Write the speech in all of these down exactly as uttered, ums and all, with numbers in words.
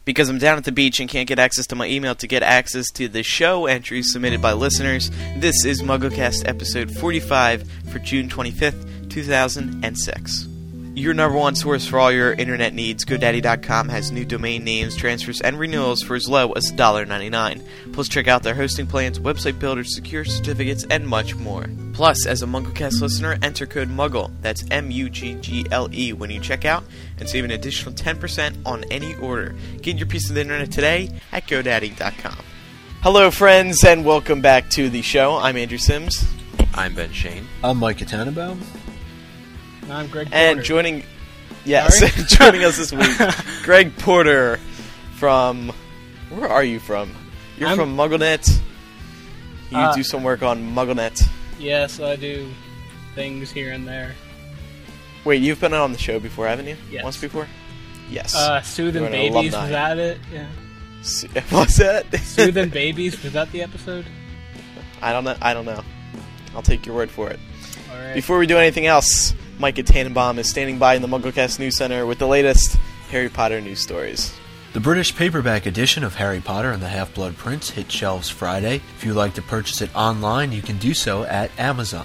Because I'm down at the beach and can't get access to my email to get access to the show entries submitted by listeners, this is MuggleCast episode forty-five for June twenty-fifth, two thousand six. Your number one source for all your internet needs, GoDaddy dot com has new domain names, transfers, and renewals for as low as one dollar ninety-nine. Plus, check out their hosting plans, website builders, secure certificates, and much more. Plus, as a MuggleCast listener, enter code MUGGLE, that's M U G G L E, when you check out, and save an additional ten percent on any order. Get your piece of the internet today at GoDaddy dot com. Hello, friends, and welcome back to the show. I'm Andrew Sims. I'm Ben Shane. I'm Micah Tannenbaum. I'm Greg Porter. And joining, yes, joining us this week, Greg Porter from, where are you from? You're I'm, from MuggleNet. You uh, do some work on MuggleNet. Yes, I do things here and there. Wait, you've been on the show before, haven't you? Yes. Once before? Yes. Uh, Soothing Babies, was that it? Yeah. S- What's that? Soothing Babies, was that the episode? I don't know. I don't know. I'll take your word for it. All right. Before we do anything else, Micah Tannenbaum is standing by in the MuggleCast News Center with the latest Harry Potter news stories. The British paperback edition of Harry Potter and the Half-Blood Prince hit shelves Friday. If you'd like to purchase it online, you can do so at Amazon.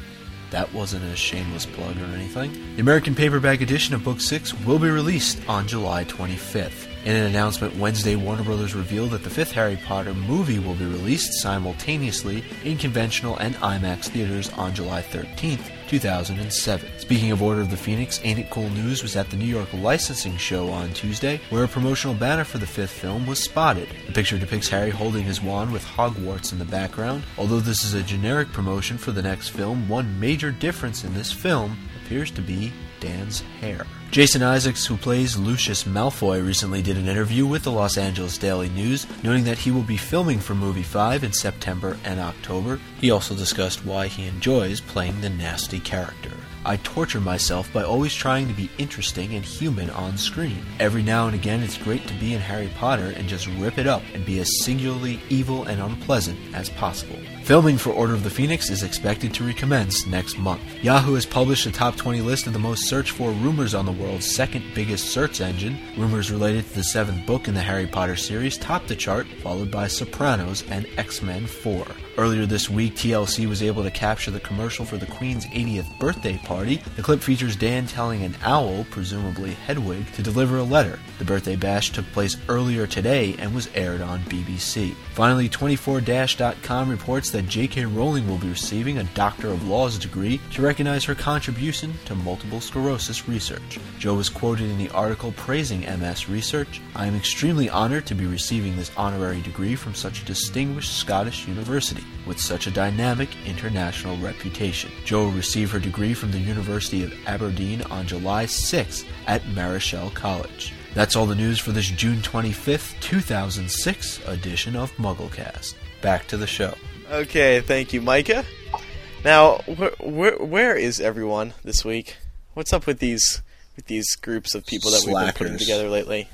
That wasn't a shameless plug or anything. The American paperback edition of Book six will be released on July twenty-fifth. In an announcement Wednesday, Warner Brothers revealed that the fifth Harry Potter movie will be released simultaneously in conventional and IMAX theaters on July thirteenth, two thousand seven. Speaking of Order of the Phoenix, Ain't It Cool News was at the New York Licensing Show on Tuesday, where a promotional banner for the fifth film was spotted. The picture depicts Harry holding his wand with Hogwarts in the background. Although this is a generic promotion for the next film, one major difference in this film appears to be Dan's hair. Jason Isaacs, who plays Lucius Malfoy, recently did an interview with the Los Angeles Daily News, noting that he will be filming for Movie five in September and October. He also discussed why he enjoys playing the nasty character. I torture myself by always trying to be interesting and human on screen. Every now and again, it's great to be in Harry Potter and just rip it up and be as singularly evil and unpleasant as possible. Filming for Order of the Phoenix is expected to recommence next month. Yahoo has published a top twenty list of the most searched for rumors on the world's second biggest search engine. Rumors related to the seventh book in the Harry Potter series topped the chart, followed by Sopranos and X-Men four. Earlier this week, T L C was able to capture the commercial for the Queen's eightieth birthday party. The clip features Dan telling an owl, presumably Hedwig, to deliver a letter. The birthday bash took place earlier today and was aired on B B C. Finally, twenty-four dash dot com reports that J K Rowling will be receiving a Doctor of Laws degree to recognize her contribution to multiple sclerosis research. Joe was quoted in the article praising M S research. "I am extremely honored to be receiving this honorary degree from such a distinguished Scottish university with such a dynamic international reputation." Joe will receive her degree from the University of Aberdeen on July sixth at Marischal College. That's all the news for this June twenty-fifth, two thousand six edition of MuggleCast. Back to the show. Okay, thank you, Micah. Now, wh- wh- where is everyone this week? What's up with these with these groups of people that Slackers. we've been putting together lately?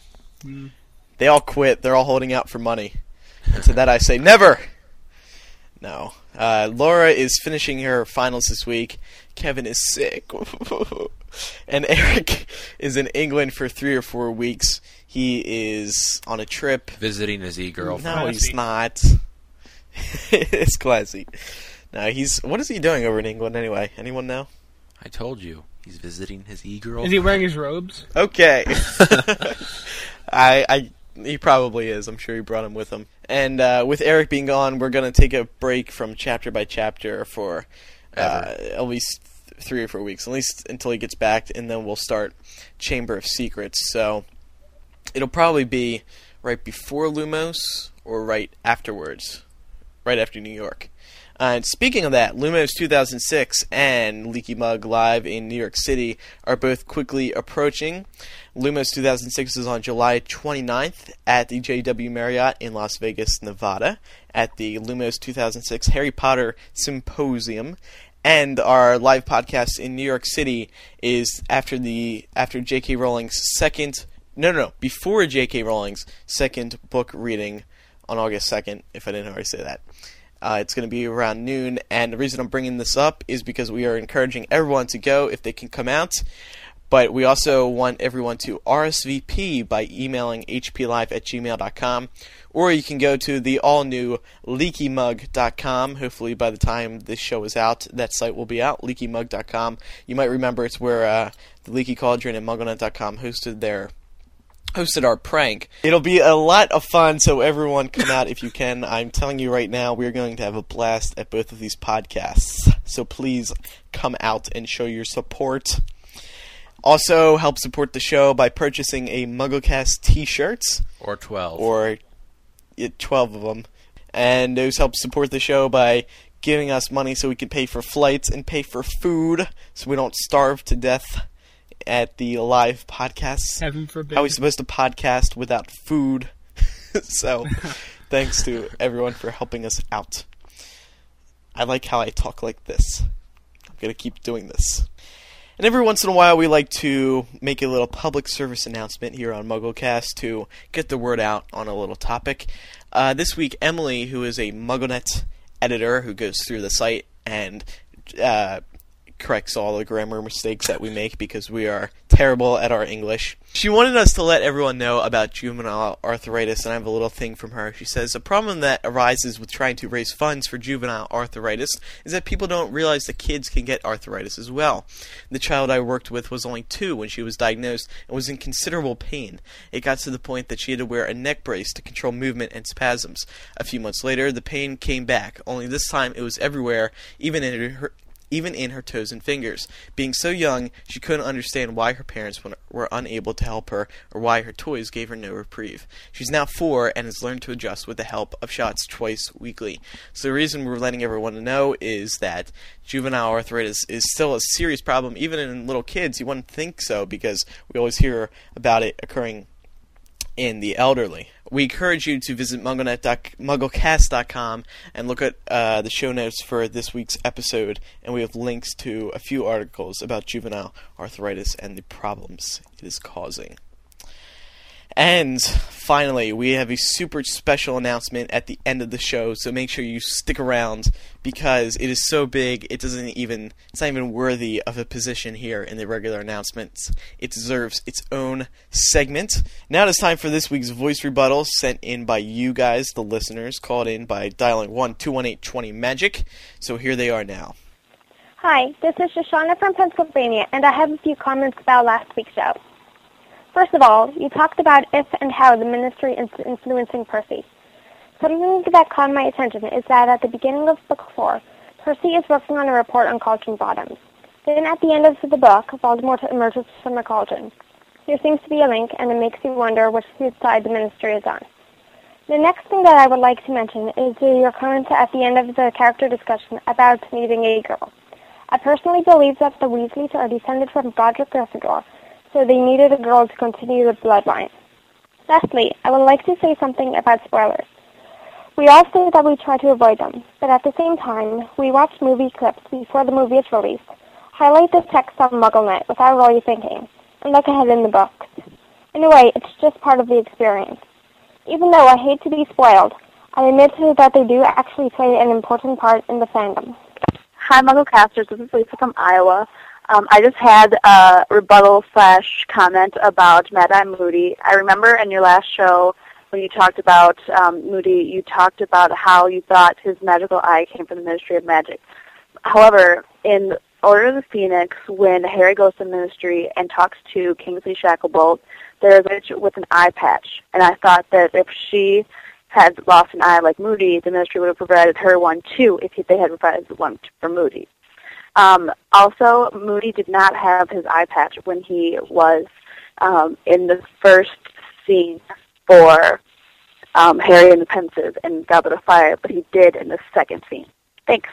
Mm. They all quit. They're all holding out for money. And to that I say, never! No. Uh, Laura is finishing her finals this week. Kevin is sick. And Eric is in England for three or four weeks. He is on a trip. Visiting his e-girlfriend. No, he's not. It's classy. No, he's... What is he doing over in England anyway? Anyone know? I told you. He's visiting his e-girlfriend. Is he wearing his robes? Okay. I... I He probably is. I'm sure he brought him with him. And uh, with Eric being gone, we're going to take a break from chapter by chapter for uh, at least th- three or four weeks, at least until he gets back, and then we'll start Chamber of Secrets. So it'll probably be right before Lumos or right afterwards, right after New York. Uh, and speaking of that, Lumos two thousand six and Leaky Mug Live in New York City are both quickly approaching. Lumos two thousand six is on July twenty-ninth at the J W Marriott in Las Vegas, Nevada, at the Lumos two thousand six Harry Potter Symposium. And our live podcast in New York City is after the after J K Rowling's second no no no before J K Rowling's second book reading on August second. If I didn't already say that. Uh, it's going to be around noon, and the reason I'm bringing this up is because we are encouraging everyone to go if they can come out. But we also want everyone to R S V P by emailing h p live at gmail dot com, or you can go to the all-new leaky mug dot com. Hopefully by the time this show is out, that site will be out, leaky mug dot com. You might remember it's where uh, the Leaky Cauldron and MuggleNet dot com hosted their hosted our prank. It'll be a lot of fun, so everyone come out if you can. I'm telling you right now, we're going to have a blast at both of these podcasts. So please come out and show your support. Also, help support the show by purchasing a MuggleCast t-shirts. Or twelve. Or yeah, twelve of them. And those help support the show by giving us money so we can pay for flights and pay for food so we don't starve to death at the live podcasts. Heaven forbid. How are we supposed to podcast without food? So, thanks to everyone for helping us out. I like how I talk like this. I'm going to keep doing this. And every once in a while, we like to make a little public service announcement here on MuggleCast to get the word out on a little topic. Uh, this week, Emily, who is a MuggleNet editor who goes through the site and uh, corrects all the grammar mistakes that we make because we are terrible at our English. She wanted us to let everyone know about juvenile arthritis, and I have a little thing from her. She says, a problem that arises with trying to raise funds for juvenile arthritis is that people don't realize that kids can get arthritis as well. The child I worked with was only two when she was diagnosed and was in considerable pain. It got to the point that she had to wear a neck brace to control movement and spasms. A few months later, the pain came back, only this time it was everywhere, even in her even in her toes and fingers. Being so young, she couldn't understand why her parents were unable to help her or why her toys gave her no reprieve. She's now four and has learned to adjust with the help of shots twice weekly. So the reason we're letting everyone know is that juvenile arthritis is still a serious problem, even in little kids. You wouldn't think so because we always hear about it occurring in the elderly. We encourage you to visit MuggleCast dot com and look at uh, the show notes for this week's episode, and we have links to a few articles about juvenile arthritis and the problems it is causing. And finally, we have a super special announcement at the end of the show, so make sure you stick around because it is so big it doesn't even it's not even worthy of a position here in the regular announcements. It deserves its own segment. Now it is time for this week's voice rebuttal sent in by you guys, the listeners, called in by dialing one two one eight two zero magic. So here they are now. Hi, this is Shoshana from Pennsylvania, and I have a few comments about last week's show. First of all, you talked about if and how the ministry is influencing Percy. Something that caught my attention is that at the beginning of book four, Percy is working on a report on cauldron bottoms. Then at the end of the book, Voldemort emerges from a cauldron. There seems to be a link, and it makes you wonder which side the ministry is on. The next thing that I would like to mention is your comment at the end of the character discussion about needing a girl. I personally believe that the Weasleys are descended from Godric Gryffindor, so they needed a girl to continue the bloodline. Lastly, I would like to say something about spoilers. We all say that we try to avoid them, but at the same time, we watch movie clips before the movie is released, highlight the text on MuggleNet without really thinking, and look ahead in the books. In a way, it's just part of the experience. Even though I hate to be spoiled, I admit that they do actually play an important part in the fandom. Hi, MuggleCasters. This is Lisa from Iowa. Um, I just had a rebuttal slash comment about Mad-Eye Moody. I remember in your last show when you talked about um, Moody, you talked about how you thought his magical eye came from the Ministry of Magic. However, in Order of the Phoenix, when Harry goes to the Ministry and talks to Kingsley Shacklebolt, there is a witch with an eye patch. And I thought that if she had lost an eye like Moody, the Ministry would have provided her one too if they had provided one for Moody. Um, also, Moody did not have his eye patch when he was um, in the first scene for um, Harry and the Pensive and Goblet of Fire, but he did in the second scene. Thanks.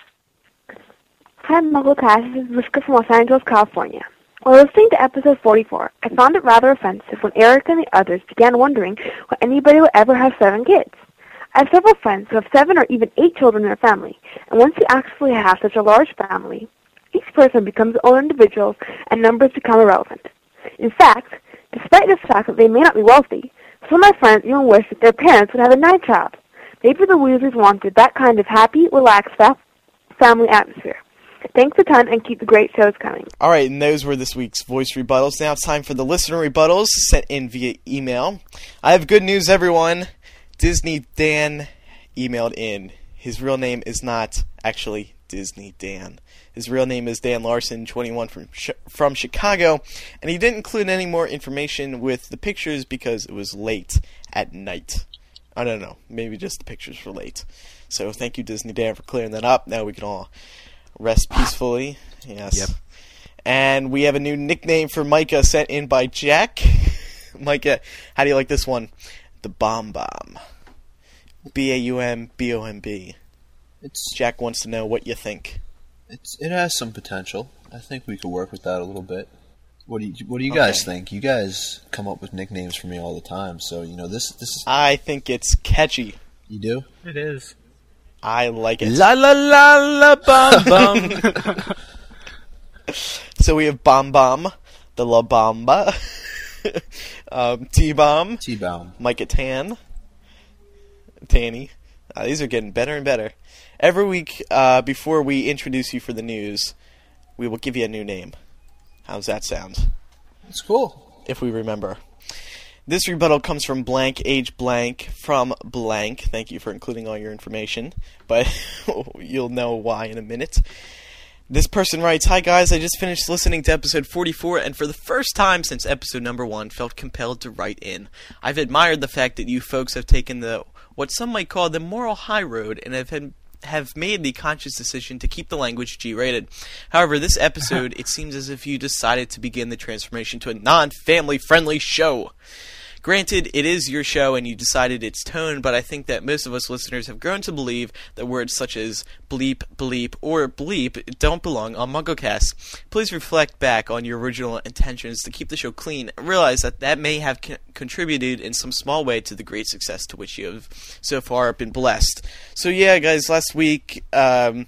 Hi, MuggleCast. This is Liska from Los Angeles, California. While listening to episode forty-four, I found it rather offensive when Eric and the others began wondering why anybody would ever have seven kids. I have several friends who have seven or even eight children in their family, and once you actually have such a large family, each person becomes their own individual, and numbers become irrelevant. In fact, despite the fact that they may not be wealthy, some of my friends even wish that their parents would have a ninth child. Maybe the Weasleys wanted that kind of happy, relaxed family atmosphere. Thanks a ton, and keep the great shows coming. All right, and those were this week's voice rebuttals. Now it's time for the listener rebuttals sent in via email. I have good news, everyone. Disney Dan emailed in. His real name is not actually Disney Dan. His real name is Dan Larson, twenty-one, from from Chicago, and he didn't include any more information with the pictures because it was late at night. I don't know, maybe just the pictures were late. So thank you, Disney Dan, for clearing that up. Now we can all rest peacefully. Yes. Yep. And we have a new nickname for Micah sent in by Jack. Micah, how do you like this one? The Bomb Bomb. B A U M B O M B. It's Jack wants to know what you think. it's it has some potential. I think we could work with that a little bit. What do you What do you guys Okay. think? You guys come up with nicknames for me all the time, so you know this. This is, I think it's catchy. you do. It is. I like it. La la la la bum bum. So we have Bomb Bomb, the La Bamba, um, T-Bomb, T-Bomb. Micah Tan, Tanny. Uh, these are getting better and better. Every week, uh, before we introduce you for the news, we will give you a new name. How's that sound? It's cool. If we remember. This rebuttal comes from blank, age blank, from blank. Thank you for including all your information, but you'll know why in a minute. This person writes, "Hi guys, I just finished listening to episode forty-four, and for the first time since episode number one, felt compelled to write in. I've admired the fact that you folks have taken the what some might call the moral high road, and have had have made the conscious decision to keep the language G-rated. However, this episode, it seems as if you decided to begin the transformation to a non-family friendly show. Granted, it is your show and you decided its tone, but I think that most of us listeners have grown to believe that words such as bleep, bleep, or bleep don't belong on MuggleCast. Please reflect back on your original intentions to keep the show clean and realize that that may have con- contributed in some small way to the great success to which you have so far been blessed." So yeah, guys, last week um,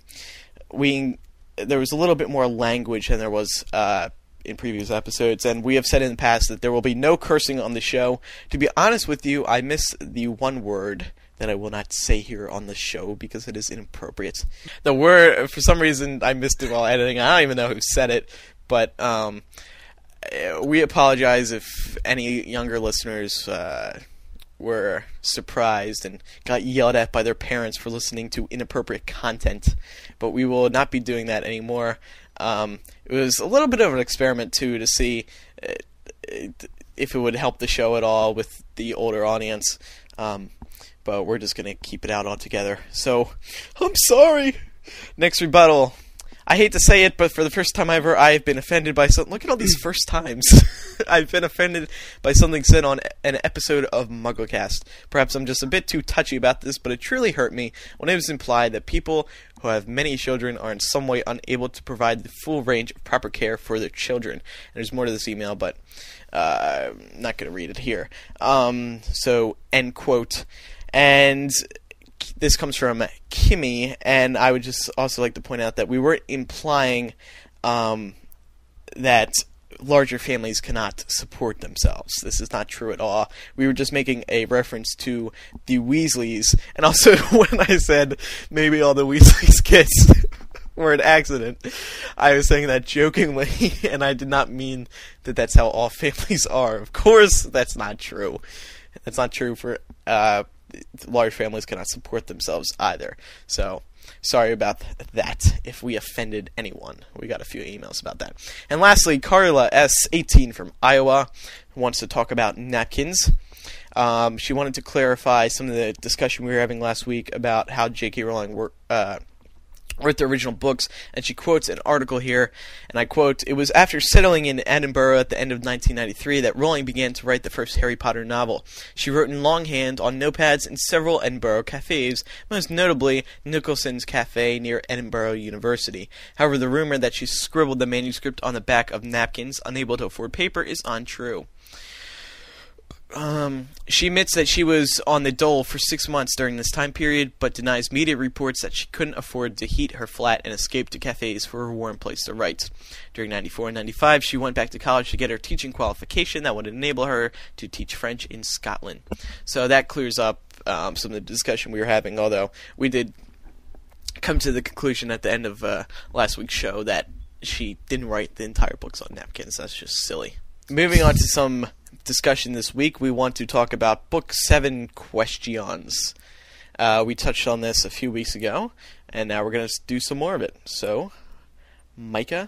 we there was a little bit more language than there was uh in previous episodes, and we have said in the past that there will be no cursing on the show. To be honest with you, I miss the one word that I will not say here on the show because it is inappropriate. The word, for some reason, I missed it while editing. I don't even know who said it, but um, we apologize if any younger listeners uh, were surprised and got yelled at by their parents for listening to inappropriate content, but we will not be doing that anymore. Um, it was a little bit of an experiment, too, to see uh, if it would help the show at all with the older audience, um, but we're just going to keep it out altogether. So, I'm sorry. Next rebuttal. I hate to say it, but for the first time ever, I have been offended by something. Look at all these first times. I've been offended by something said on an episode of MuggleCast. Perhaps I'm just a bit too touchy about this, but it truly hurt me when it was implied that people who have many children are in some way unable to provide the full range of proper care for their children. And there's more to this email, but uh, I'm not going to read it here. Um, so, end quote. And this comes from Kimmy, and I would just also like to point out that we weren't implying um, that larger families cannot support themselves. This is not true at all. We were just making a reference to the Weasleys, and also when I said maybe all the Weasleys kids were an accident, I was saying that jokingly, and I did not mean that that's how all families are. Of course, that's not true. That's not true for uh, large families cannot support themselves either. So, sorry about that if we offended anyone. We got a few emails about that. And lastly, Carla S, eighteen, from Iowa, wants to talk about napkins. Um, she wanted to clarify some of the discussion we were having last week about how J K. Rowling worked, uh, wrote the original books, and she quotes an article here, and I quote, "It was after settling in Edinburgh at the end of nineteen ninety-three that Rowling began to write the first Harry Potter novel. She wrote in longhand on notepads in several Edinburgh cafes, most notably Nicholson's Cafe near Edinburgh University. However, the rumor that she scribbled the manuscript on the back of napkins, unable to afford paper, is untrue." Um, she admits that she was on the dole for six months during this time period, but denies media reports that she couldn't afford to heat her flat and escaped to cafes for a warm place to write. During ninety-four and ninety-five, she went back to college to get her teaching qualification that would enable her to teach French in Scotland. So that clears up um, some of the discussion we were having, although we did come to the conclusion at the end of uh, last week's show that she didn't write the entire books on napkins. That's just silly. Moving on to some discussion this week, we want to talk about Book seven Questions. Uh, we touched on this a few weeks ago, and now we're going to do some more of it. So, Micah,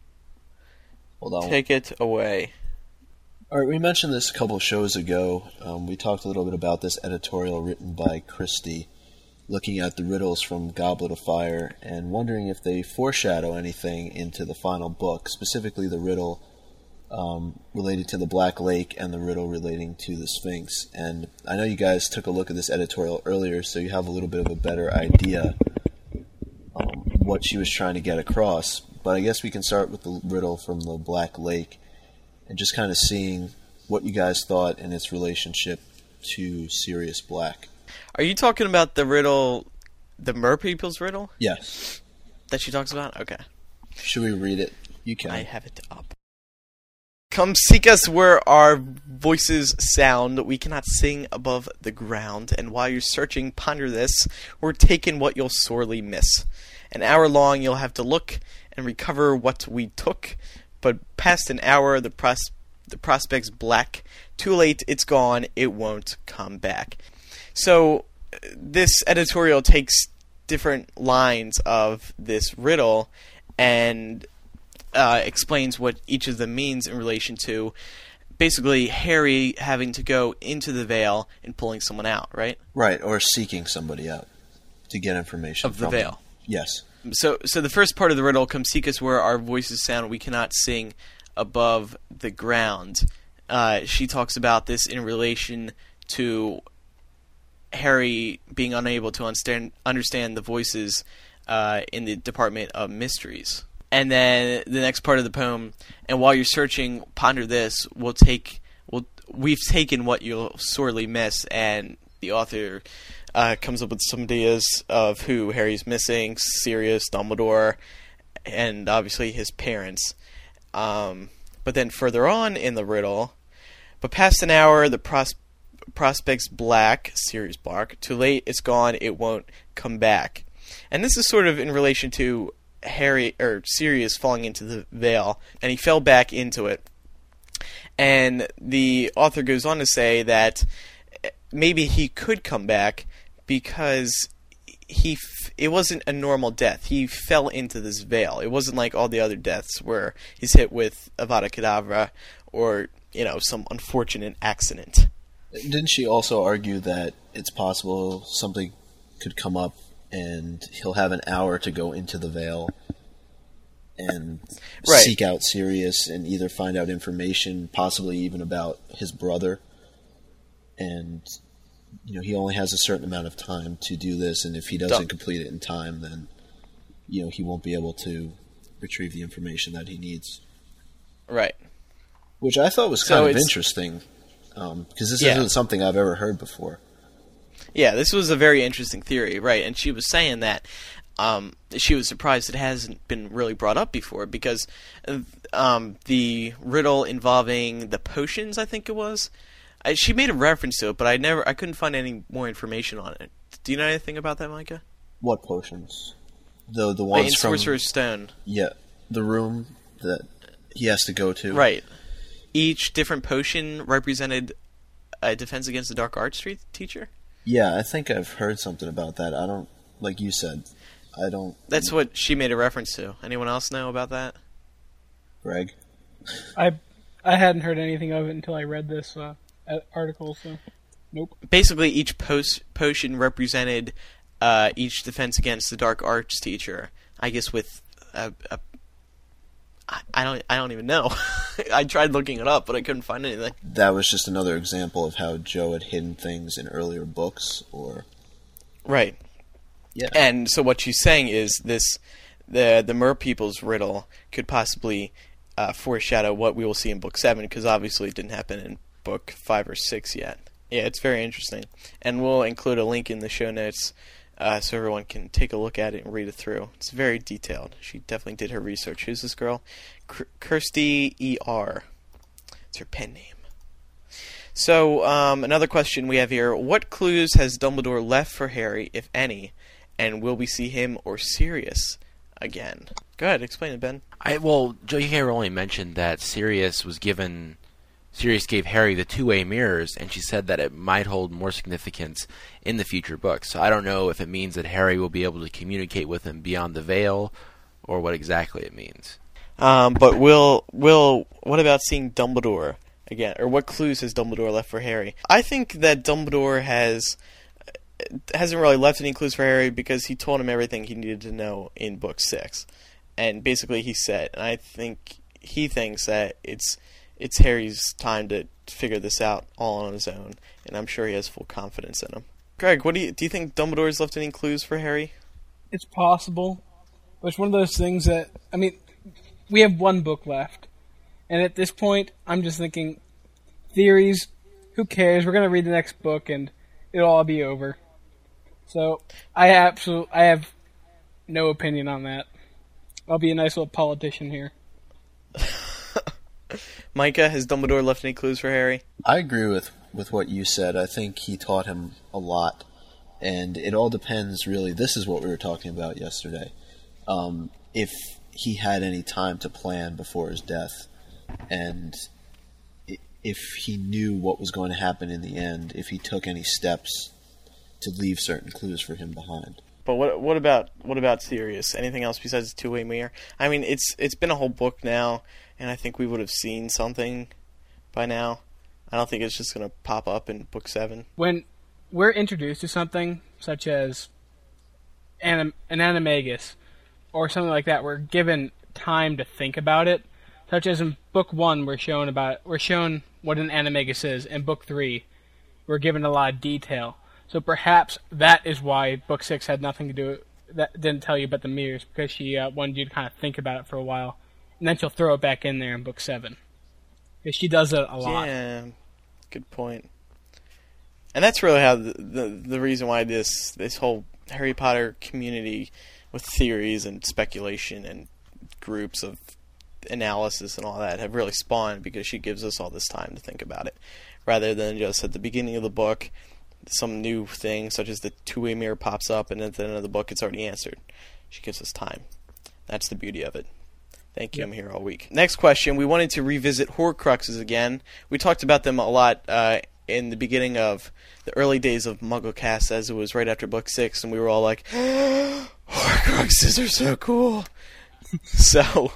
Hold on. take it away. All right, we mentioned this a couple of shows ago. Um, we talked a little bit about this editorial written by Christie, looking at the riddles from Goblet of Fire and wondering if they foreshadow anything into the final book, specifically the riddle um, related to the Black Lake and the riddle relating to the Sphinx. And I know you guys took a look at this editorial earlier, so you have a little bit of a better idea um, what she was trying to get across. But I guess we can start with the riddle from the Black Lake and just kind of seeing what you guys thought in its relationship to Sirius Black. Are you talking about the riddle, the Mer People's riddle? Yes. That she talks about? Okay. Should we read it? You can. I have it up. Come seek us where our voices sound. We cannot sing above the ground. And while you're searching, ponder this. We're taking what you'll sorely miss. An hour long you'll have to look and recover what we took. But past an hour, the pros- the prospect's black. Too late, it's gone. It won't come back. So this editorial takes different lines of this riddle and uh, explains what each of them means in relation to basically Harry having to go into the veil and pulling someone out, right? Right, or seeking somebody out to get information Of the from veil. them. Yes. So so the first part of the riddle, come seek us where our voices sound, we cannot sing above the ground. Uh, she talks about this in relation to Harry being unable to understand understand the voices uh, in the Department of Mysteries. And then the next part of the poem, and while you're searching, ponder this. We'll take, we'll, we've taken what you'll sorely miss, and the author uh, comes up with some ideas of who Harry's missing: Sirius, Dumbledore, and obviously his parents. Um, but then further on in the riddle, but past an hour, the pros- prospect's black, Sirius Black. Too late, it's gone, it won't come back. And this is sort of in relation to Harry or Sirius falling into the veil, and he fell back into it. And the author goes on to say that maybe he could come back because he f- it wasn't a normal death. He fell into this veil. It wasn't like all the other deaths where he's hit with Avada Kedavra or, you know, some unfortunate accident. Didn't she also argue that it's possible something could come up and he'll have an hour to go into the veil and Right. seek out Sirius and either find out information, possibly even about his brother, and you know he only has a certain amount of time to do this, and if he doesn't Dumb. complete it in time, then you know he won't be able to retrieve the information that he needs. Right. Which I thought was So kind of it's- interesting, um, because this Yeah. isn't something I've ever heard before. Yeah, this was a very interesting theory, right? And she was saying that um, she was surprised it hasn't been really brought up before because um, the riddle involving the potions, I think it was, I, she made a reference to it, but I never, I couldn't find any more information on it. Do you know anything about that, Micah? What potions? The the Like ones in from Sorcerer's Stone, yeah, the room that he has to go to. right? Each different potion represented a defense against the dark arts tre- teacher. Yeah, I think I've heard something about that. I don't, like you said, I don't. That's what she made a reference to. Anyone else know about that? Greg? I I hadn't heard anything of it until I read this uh, a- article. So, nope. Basically, each post potion represented uh, each defense against the dark arts teacher. I guess with a, a I I don't I don't even know. I tried looking it up, but I couldn't find anything. That was just another example of how Joe had hidden things in earlier books, or Right. yeah. And so what she's saying is this: the the Mer People's riddle could possibly uh, foreshadow what we will see in book seven, because obviously it didn't happen in book five or six yet. Yeah, it's very interesting, and we'll include a link in the show notes uh, so everyone can take a look at it and read it through. It's very detailed. She definitely did her research. Who's this girl? K- Kirsty E R. It's her pen name. So, um, another question we have here: what clues has Dumbledore left for Harry, if any? And will we see him or Sirius again? Go ahead, explain it, Ben. I well, J K Rowling mentioned that Sirius was given. Sirius gave Harry the two-way mirrors, and she said that it might hold more significance in the future books. So I don't know if it means that Harry will be able to communicate with him beyond the veil, or what exactly it means. Um, but will will what about seeing Dumbledore again, or what clues has Dumbledore left for Harry? I think that Dumbledore has hasn't really left any clues for Harry because he told him everything he needed to know in book six, and basically he said, and I think he thinks that it's. It's Harry's time to figure this out all on his own, and I'm sure he has full confidence in him. Greg, what do you do? You think Dumbledore's left any clues for Harry? It's possible, but it's one of those things that I mean, we have one book left, and at this point, I'm just thinking, theories. Who cares? We're gonna read the next book, and it'll all be over. So I absolutely, I have no opinion on that. I'll be a nice little politician here. Micah, has Dumbledore left any clues for Harry? I agree with, with what you said. I think he taught him a lot. And it all depends, really. This is what we were talking about yesterday. Um, if he had any time to plan before his death, and if he knew what was going to happen in the end, if he took any steps to leave certain clues for him behind. But what what about what about Sirius? Anything else besides the two-way mirror? I mean, it's it's been a whole book now, and I think we would have seen something by now. I don't think it's just going to pop up in book seven. When we're introduced to something such as an, an animagus or something like that, we're given time to think about it. Such as in book one, we're shown about we're shown what an animagus is. In book three, we're given a lot of detail. So perhaps that is why book six had nothing to do. That didn't tell you about the mirrors, because she uh, wanted you to kind of think about it for a while, and then she'll throw it back in there in book seven. Because she does it a lot. Yeah, good point. And that's really how the, the the reason why this this whole Harry Potter community with theories and speculation and groups of analysis and all that have really spawned, because she gives us all this time to think about it, rather than just at the beginning of the book some new thing such as the two-way mirror pops up and at the end of the book it's already answered. She gives us time. That's the beauty of it. Thank you. Yep. I'm here all week. Next question. We wanted to revisit Horcruxes again. We talked about them a lot uh, in the beginning of the early days of MuggleCast, as it was right after book six, and we were all like, Horcruxes are so cool. so...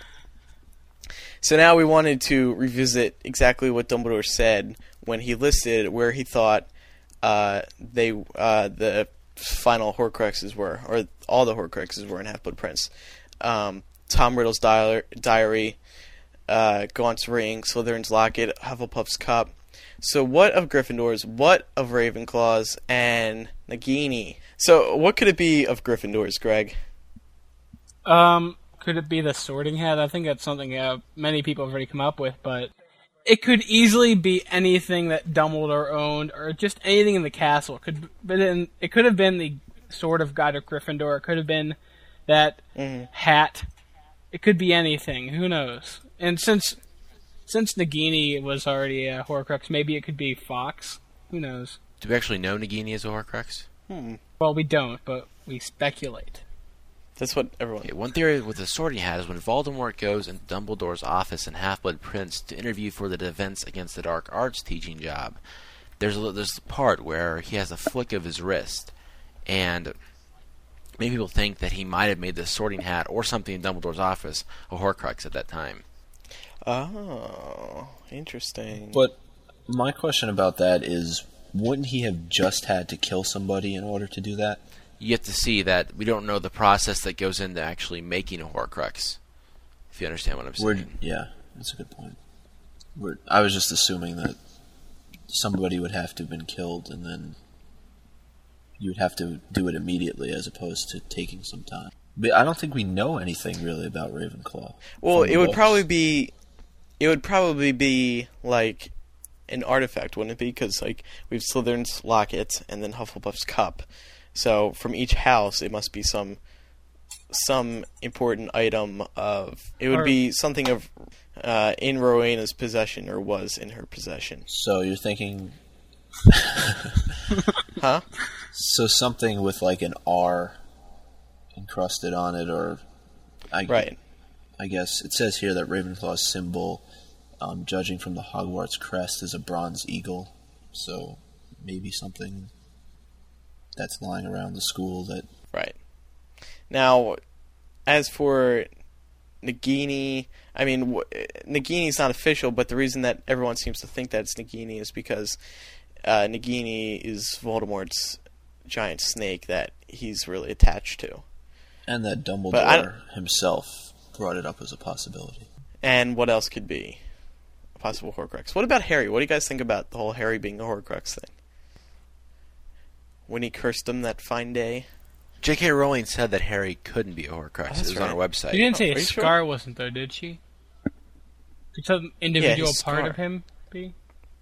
So now we wanted to revisit exactly what Dumbledore said when he listed where he thought uh, they uh, the final Horcruxes were, or all the Horcruxes were in Half-Blood Prince. Um, Tom Riddle's diary, diary uh, Gaunt's ring, Slytherin's locket, Hufflepuff's cup. So what of Gryffindor's, what of Ravenclaw's, and Nagini? So what could it be of Gryffindor's, Greg? Um... Could it be the Sorting Hat? I think that's something uh, many people have already come up with, but it could easily be anything that Dumbledore owned, or just anything in the castle. It could, but in, it could have been the Sword of God of Gryffindor. It could have been that mm-hmm. hat. It could be anything. Who knows? And since since Nagini was already a Horcrux, maybe it could be Fawkes. Who knows? Do we actually know Nagini is a Horcrux? Hmm. Well, we don't, but we speculate. That's what everyone... Okay, one theory with the Sorting Hat is when Voldemort goes into Dumbledore's office in Half-Blood Prince to interview for the Defense Against the Dark Arts teaching job, there's a, there's a part where he has a flick of his wrist, and many people think that he might have made the Sorting Hat or something in Dumbledore's office a Horcrux at that time. Oh, interesting. But my question about that is, wouldn't he have just had to kill somebody in order to do that? You have to see that we don't know the process that goes into actually making a Horcrux, if you understand what I'm saying. We're, yeah, that's a good point. We're, I was just assuming that somebody would have to have been killed, and then you would have to do it immediately as opposed to taking some time. But I don't think we know anything really about Ravenclaw. Well, it would books. probably be, it would probably be like an artifact, wouldn't it be? Because like we have Slytherin's locket and then Hufflepuff's cup. So from each house, it must be some some important item of... It would or, be something of uh, in Rowena's possession, or was in her possession. So you're thinking... Huh? So something with like an R encrusted on it, or I, Right. I guess it says here that Ravenclaw's symbol, um, judging from the Hogwarts crest, is a bronze eagle. So maybe something that's lying around the school that. Right. Now, as for Nagini, I mean, w- Nagini's not official, but the reason that everyone seems to think that it's Nagini is because uh, Nagini is Voldemort's giant snake that he's really attached to. And that But I Dumbledore don't- himself brought it up as a possibility. And what else could be a possible Horcrux? What about Harry? What do you guys think about the whole Harry being a Horcrux thing? When he cursed him that fine day? J K. Rowling said that Harry couldn't be a Horcrux. Oh, that's it was on her right. website. She didn't say are a you sure? scar wasn't though, did she? Could some individual his part scar. of him be?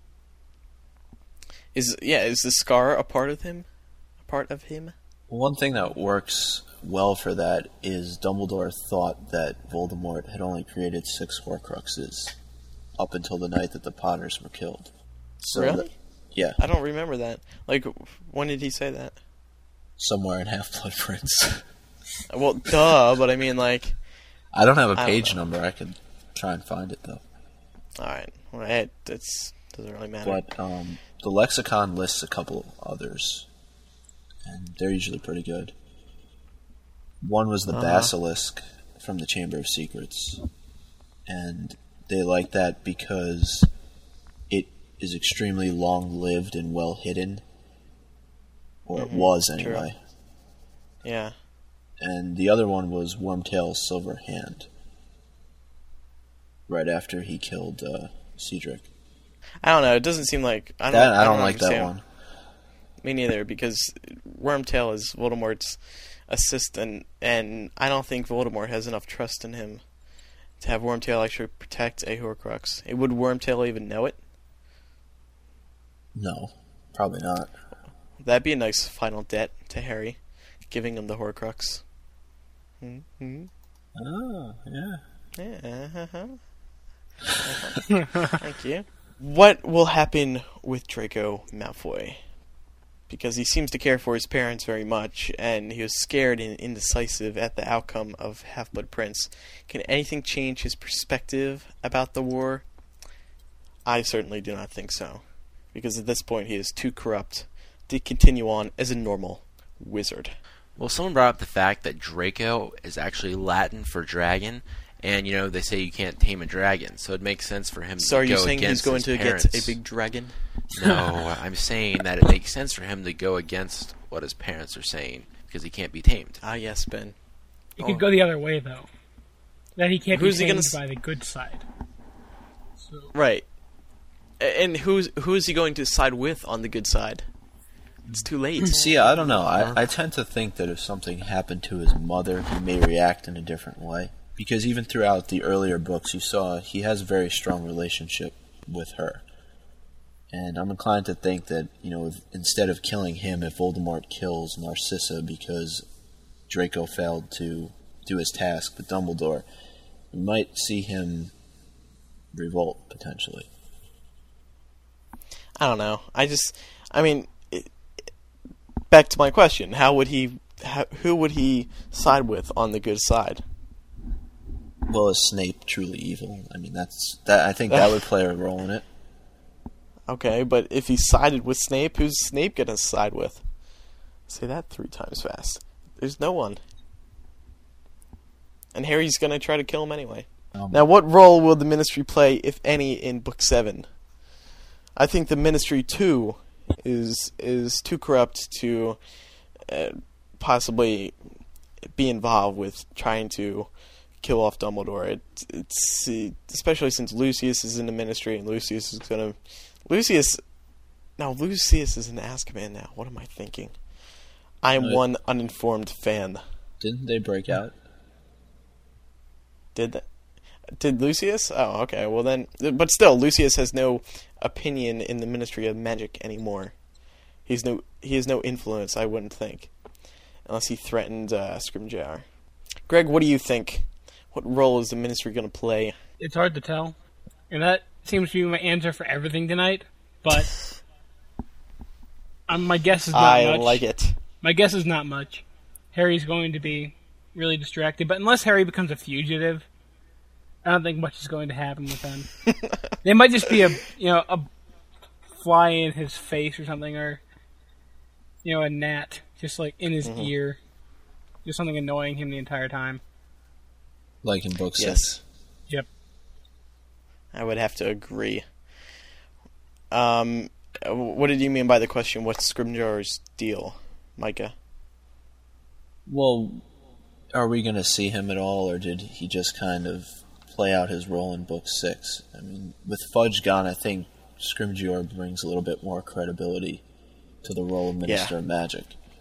Is yeah, is the scar a part of him? A part of him? One thing that works well for that is Dumbledore thought that Voldemort had only created six Horcruxes up until the night that the Potters were killed. So Really? that- yeah, I don't remember that. Like, when did he say that? somewhere in Half-Blood Prince. Well, duh, but I mean, like, I don't have a I don't page know. number. I could try and find it though. alright. Well, it it's, doesn't really matter. But um, the lexicon lists a couple others, and they're usually pretty good. One was the Uh-huh. basilisk from the Chamber of Secrets, and they like that because it is extremely long-lived and well-hidden, or it Mhm, was true. anyway. Yeah. And the other one was Wormtail's Silver Hand, right after he killed uh, Cedric. I don't know, it doesn't seem like... I don't, That I I don't, don't like that understand. one. Me neither, because Wormtail is Voldemort's assistant, and I don't think Voldemort has enough trust in him to have Wormtail actually protect a Horcrux. It, would Wormtail even know it? No, probably not. That'd be a nice final debt to Harry, giving him the Horcrux. Mm-hmm. Oh, yeah. Yeah, uh-huh. Thank you. What will happen with Draco Malfoy? Because he seems to care for his parents very much, and he was scared and indecisive at the outcome of Half-Blood Prince. Can anything change his perspective about the war? I certainly do not think so. Because at this point he is too corrupt to continue on as a normal wizard. Well, someone brought up the fact that Draco is actually Latin for dragon, and you know they say you can't tame a dragon, so it makes sense for him So to are you go saying he's against going his to parents. get a big dragon? No, I'm saying that it makes sense for him to go against what his parents are saying because he can't be tamed. Ah, yes, Ben. It Oh. could go the other way though. That he can't Who's be he gonna tamed s- by the good side. So Right. A- And who's who is he going to side with on the good side? It's too late. See, I don't know. I, I tend to think that if something happened to his mother, he may react in a different way. Because even throughout the earlier books, you saw he has a very strong relationship with her. And I'm inclined to think that, you know, if, instead of killing him, if Voldemort kills Narcissa because Draco failed to do his task with Dumbledore, we might see him revolt, potentially. I don't know. I just, I mean, it, back to my question: How would he? How, who would he side with on the good side? Well, is Snape truly evil? I mean, that's that. I think that would play a role in it. Okay, but if he sided with Snape, who's Snape gonna side with? Say that three times fast. There's no one. And Harry's gonna try to kill him anyway. Um, Now, what role will the Ministry play, if any, in Book Seven? I think the Ministry too is is too corrupt to uh, possibly be involved with trying to kill off Dumbledore. It, it's uh, especially since Lucius is in the Ministry, and Lucius is gonna Lucius. Now Lucius is in Azkaban now. What am I thinking? I am Right. one uninformed fan. Didn't they break out? Did that? Did Lucius? Oh, okay. Well then, but still, Lucius has no opinion in the Ministry of Magic anymore. He's no, he has no influence. I wouldn't think, unless he threatened uh, Scrimgeour. Greg, what do you think? What role is the Ministry going to play? it's hard to tell. And that seems to be my answer for everything tonight. But Um, my guess is not I much. like it. My guess is not much. Harry's going to be really distracted, but unless Harry becomes a fugitive, I don't think much is going to happen with them. They might just be a you know a fly in his face or something, or you know a gnat just like in his mm-hmm. ear, just something annoying him the entire time. Like in book yes. six. Yep. I would have to agree. Um, what did you mean by the question? What's Scrimgeour's deal, Micah? Well, are we going to see him at all, or did he just kind of play out his role in book six? I mean, with Fudge gone, I think Scrimgeour brings a little bit more credibility to the role of Minister yeah. of Magic.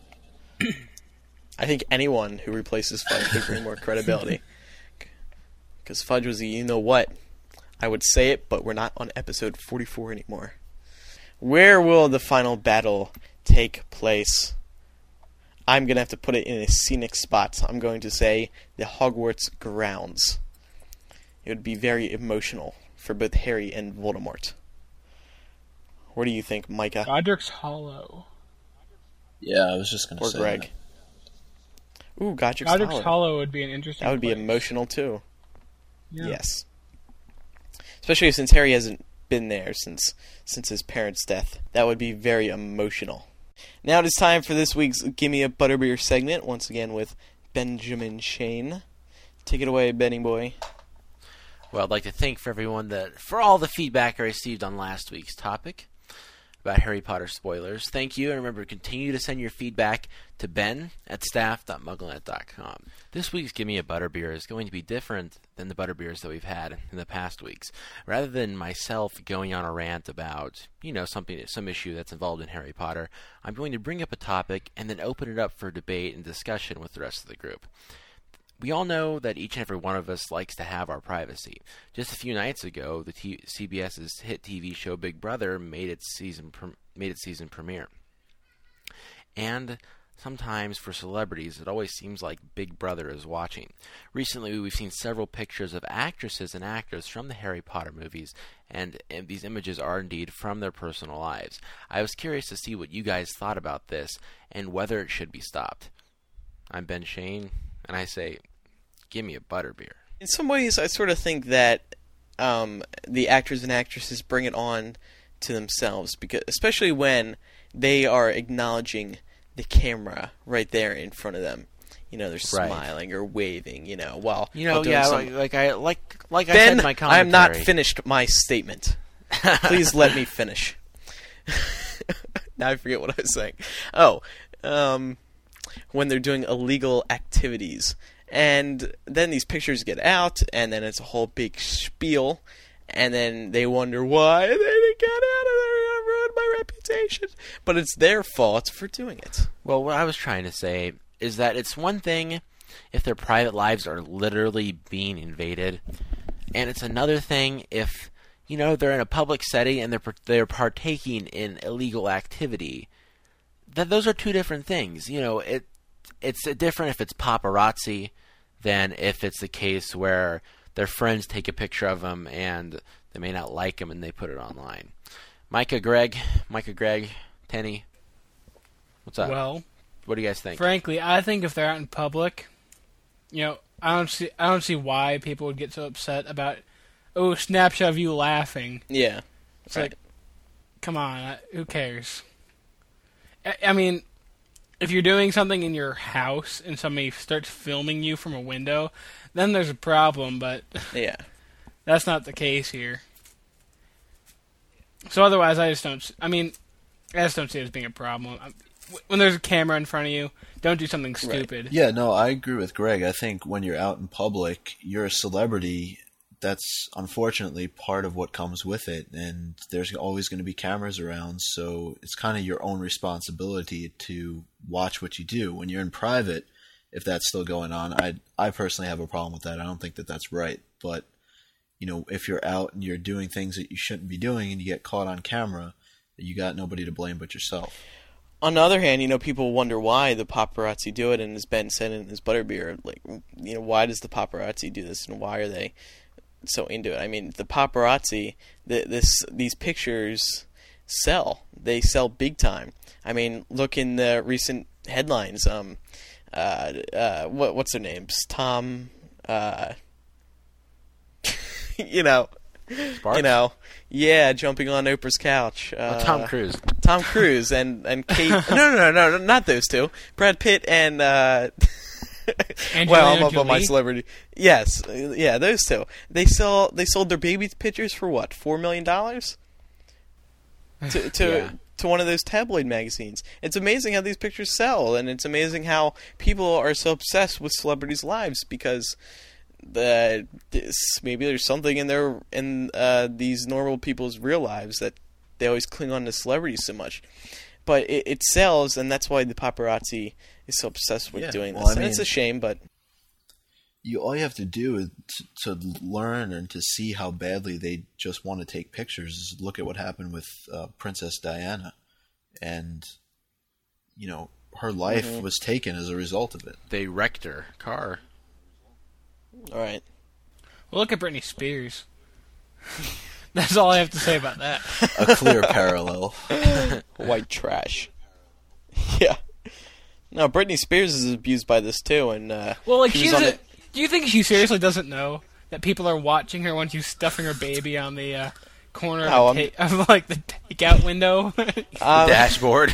I think anyone who replaces Fudge would bring more credibility. Because Fudge was the you-know-what. I would say it, but we're not on episode forty-four anymore. Where will the final battle take place? I'm going to have to put it in a scenic spot. I'm going to say the Hogwarts grounds. It would be very emotional for both Harry and Voldemort. What do you think, Micah? Godric's Hollow. Yeah, I was just going to or say Greg. That. Ooh, Godric's, Godric's Hollow. Hollow would be an interesting That would place. be emotional, too. Yeah. Yes. Especially since Harry hasn't been there since since his parents' death. That would be very emotional. Now it is time for this week's Gimme a Butterbeer segment, once again with Benjamin Shane. Take it away, Benny boy. Well, I'd like to thank for everyone that for all the feedback I received on last week's topic about Harry Potter spoilers. Thank you, and remember to continue to send your feedback to ben at staff dot mugglenet dot com. This week's Gimme a Butterbeer is going to be different than the Butterbeers that we've had in the past weeks. Rather than myself going on a rant about, you know, something, some issue that's involved in Harry Potter, I'm going to bring up a topic and then open it up for debate and discussion with the rest of the group. We all know that each and every one of us likes to have our privacy. Just a few nights ago, the T- CBS's hit T V show Big Brother made its season pre- made its season premiere. And sometimes for celebrities, it always seems like Big Brother is watching. Recently, we've seen several pictures of actresses and actors from the Harry Potter movies, and, and these images are indeed from their personal lives. I was curious to see what you guys thought about this and whether it should be stopped. I'm Ben Shane, and I say, give me a butterbeer. In some ways, I sort of think that um, the actors and actresses bring it on to themselves, because especially when they are acknowledging the camera right there in front of them. You know, they're Right. smiling or waving, you know, while, You know, while doing yeah, some... like, like I like like I Ben, said in my commentary. I am not finished my statement. Please let me finish. Now I forget what I was saying. Oh, um, when they're doing illegal activities. And then these pictures get out, and then it's a whole big spiel, and then they wonder why they didn't get out, and they're going to ruin my reputation. But it's their fault for doing it. Well, what I was trying to say is that it's one thing if their private lives are literally being invaded, and it's another thing if, you know, they're in a public setting and they're they're partaking in illegal activity. That those are two different things. You know, it it's different if it's paparazzi than if it's the case where their friends take a picture of them and they may not like them and they put it online. Micah, Greg, Micah, Greg, Tenny, what's up? Well, what do you guys think? frankly, I think if they're out in public, you know, I don't see I don't see why people would get so upset about, oh, snapshot of you laughing. Yeah. It's right. like, come on, I- who cares? I, I mean, if you're doing something in your house and somebody starts filming you from a window, then there's a problem, but Yeah. that's not the case here. So otherwise, I just don't... I mean, I just don't see it as being a problem. When there's a camera in front of you, don't do something stupid. Yeah, no, I agree with Greg. I think when you're out in public, you're a celebrity. That's unfortunately part of what comes with it, and there's always going to be cameras around, so it's kind of your own responsibility to watch what you do. When you're in private, if that's still going on, I I personally have a problem with that. I don't think that that's right, but you know, if you're out and you're doing things that you shouldn't be doing and you get caught on camera, you got nobody to blame but yourself. On the other hand, you know, people wonder why the paparazzi do it, and as Ben said in his butterbeer, like, you know, why does the paparazzi do this, and why are they so into it? I mean, the paparazzi, the, this, these pictures sell. They sell big time. I mean, look in the recent headlines. Um, uh, uh, what what's their names? Tom, uh, you know, Sparks? you know, yeah, jumping on Oprah's couch. Uh, Oh, Tom Cruise. Tom Cruise and and Kate. no, no, no, no, not those two. Brad Pitt and. Uh, well, I'm up on my celebrity. Yes, yeah, those two. They sell. They sold their baby pictures for what? Four million dollars. To to Yeah. to one of those tabloid magazines. It's amazing how these pictures sell, and it's amazing how people are so obsessed with celebrities' lives because the this, maybe there's something in their in uh, these normal people's real lives that they always cling on to celebrities so much. But it, it sells, and that's why the paparazzi is so obsessed with Yeah, doing well, this. I and mean- it's a shame, but You all you have to do is to, to learn and to see how badly they just want to take pictures is look at what happened with uh, Princess Diana, and you know her life Mhm. was taken as a result of it. They wrecked her car. all right. Well, look at Britney Spears. That's all I have to say about that. A clear parallel. White trash. Yeah. No, Britney Spears is abused by this too, and uh, Well, like she she's was on a, it. do you think she seriously doesn't know that people are watching her when she's stuffing her baby on the uh, corner Oh, of, the ta- of like the takeout window? Um, Dashboard.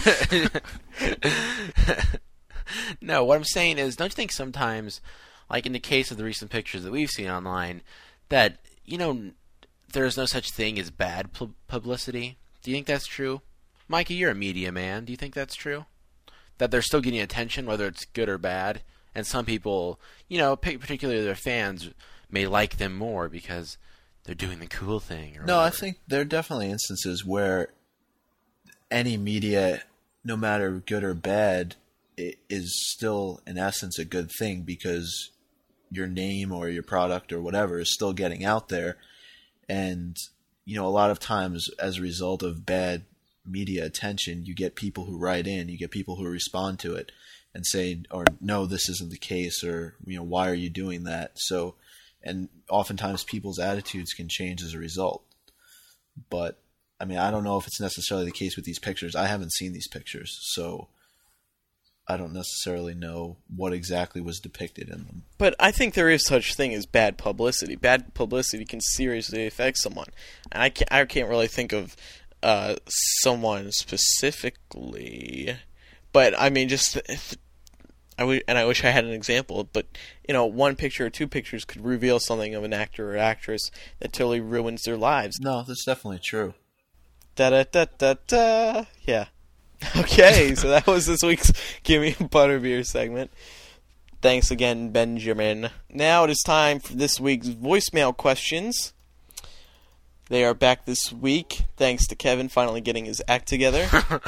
No, what I'm saying is, don't you think sometimes, like in the case of the recent pictures that we've seen online, that, you know, there's no such thing as bad pu- publicity? Do you think that's true? Mikey, you're a media man. Do you think that's true? That they're still getting attention, whether it's good or bad? And some people, you know, p- particularly their fans, may like them more because they're doing the cool thing. Or No, I whatever. think there are definitely instances where any media, no matter good or bad, i- is still in essence a good thing because your name or your product or whatever is still getting out there. And, you know, a lot of times as a result of bad media attention, you get people who write in, you get people who respond to it and say, or no, this isn't the case, or, you know, why are you doing that? So, and oftentimes people's attitudes can change as a result. But, I mean, I don't know if it's necessarily the case with these pictures. I haven't seen these pictures, so I don't necessarily know what exactly was depicted in them. But I think there is such thing as bad publicity. Bad publicity can seriously affect someone, and I can't, I can't really think of uh, someone specifically. But I mean, just if, I w- and I wish I had an example. But you know, one picture or two pictures could reveal something of an actor or actress that totally ruins their lives. No, that's definitely true. Da da da da da. Yeah. Okay, so that was this week's Give Me a Butterbeer segment. Thanks again, Benjamin. Now it is time for this week's voicemail questions. They are back this week, thanks to Kevin finally getting his act together.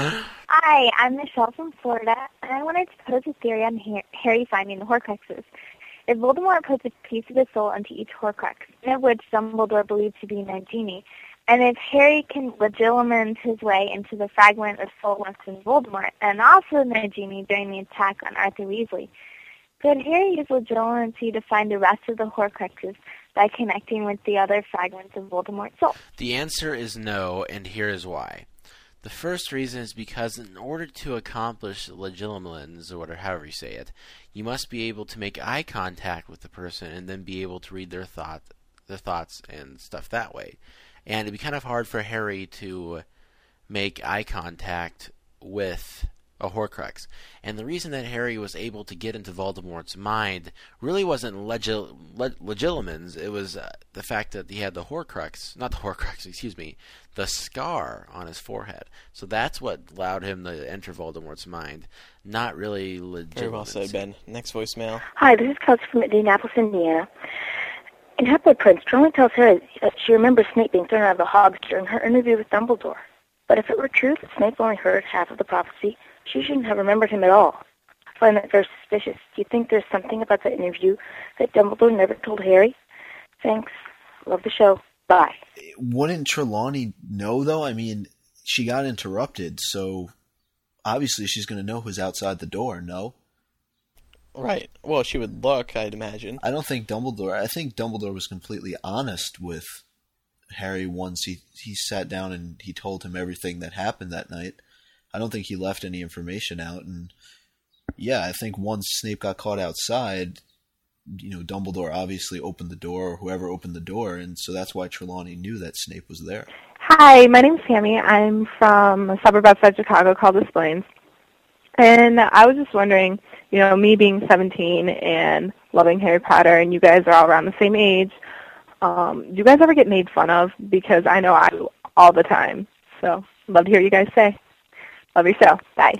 Hi, I'm Michelle from Florida, and I wanted to pose a theory on Har- Harry finding the Horcruxes. If Voldemort puts a piece of his soul into each Horcrux, one of which Dumbledore believed to be Nagini, and if Harry can legilimate his way into the fragment of soul left in Voldemort, and also Nagini during the attack on Arthur Weasley, could Harry use legitimacy to find the rest of the Horcruxes by connecting with the other fragments of Voldemort's soul? The answer is no, and here is why. The first reason is because in order to accomplish legilimens, or whatever, however you say it, you must be able to make eye contact with the person and then be able to read their thought, their thoughts and stuff that way. And it'd be kind of hard for Harry to make eye contact with a Horcrux. And the reason that Harry was able to get into Voldemort's mind really wasn't legil- leg- legilimens. It was uh, the fact that he had the Horcrux, not the Horcrux, excuse me, the scar on his forehead. So that's what allowed him to enter Voldemort's mind, not really legilimens. Very well said, Ben. Next voicemail. Hi, this is Kelsey from Indianapolis, Indiana. In Half-Blood Prince, Charlie tells Harry that she remembers Snape being thrown out of the Hobbs during her interview with Dumbledore. But if it were true that Snape only heard half of the prophecy, she shouldn't have remembered him at all. I find that very suspicious. Do you think there's something about that interview that Dumbledore never told Harry? Thanks. Love the show. Bye. Wouldn't Trelawney know, though? I mean, she got interrupted, so obviously she's going to know who's outside the door, no? Right. Well, she would look, I'd imagine. I don't think Dumbledore... I think Dumbledore was completely honest with Harry once he, he sat down and he told him everything that happened that night. I don't think he left any information out. And yeah, I think once Snape got caught outside, you know, Dumbledore obviously opened the door, or whoever opened the door, and so that's why Trelawney knew that Snape was there. Hi, my name's Tammy. I'm from a suburb outside Chicago called Des Plaines. And I was just wondering, you know, me being seventeen and loving Harry Potter, and you guys are all around the same age, um, do you guys ever get made fun of? Because I know I do all the time. So I'd love to hear what you guys say. Love your show. Bye.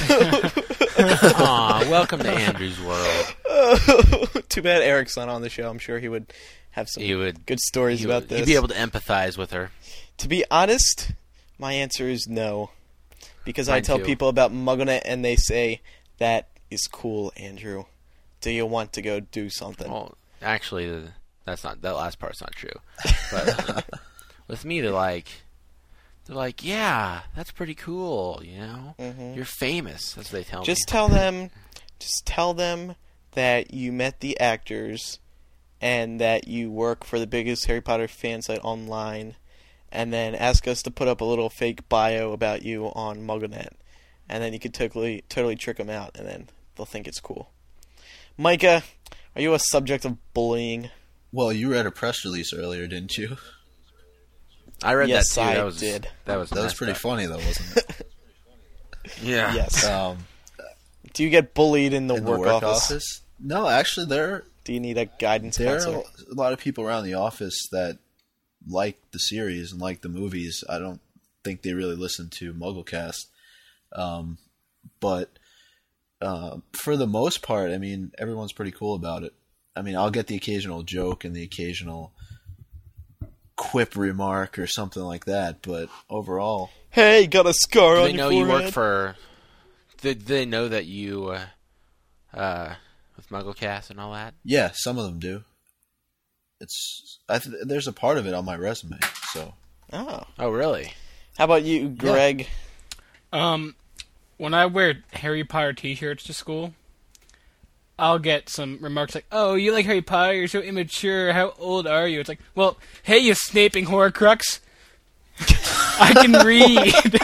Aw, welcome to Andrew's world. Too bad Eric's not on the show. I'm sure he would have some he would, good stories he about would, this. He'd be able to empathize with her. To be honest, my answer is no. Because Mine I tell too. people about MuggleNet and they say, that is cool, Andrew. Do you want to go do something? Well, actually, that's not that last part's not true. But with me, they're like, they're like, yeah, that's pretty cool. You know, Mhm. you're famous. That's what they tell Just me. tell them, just tell them that you met the actors, and that you work for the biggest Harry Potter fan site online, and then ask us to put up a little fake bio about you on MuggleNet, and then you could totally totally trick them out, and then they'll think it's cool. Micah, are you a subject of bullying? Well, you read a press release earlier, didn't you? I read Yes, that too. I that was, did. That was That was messed pretty up. funny, though, wasn't it? Yeah. Yes. Um, Do you get bullied in the, in work, the work office? office? No, actually, there Do you need a guidance there are counselor? a lot of people around the office that like the series and like the movies. I don't think they really listen to MuggleCast. Um, but uh, for the most part, I mean, everyone's pretty cool about it. I mean, I'll get the occasional joke and the occasional quip remark or something like that, but overall... Hey, got a scar Do on they your know forehead? you work for... Did they know that you, uh, uh, with MuggleCast and all that? Yeah, some of them do. It's I th- there's a part of it on my resume, so... Oh. Oh, really? How about you, Greg? Um, when I wear Harry Potter t-shirts to school, I'll get some remarks like, "Oh, you like Harry Potter? You're so immature. How old are you?" It's like, well, hey, you snaping Horcrux. I can read.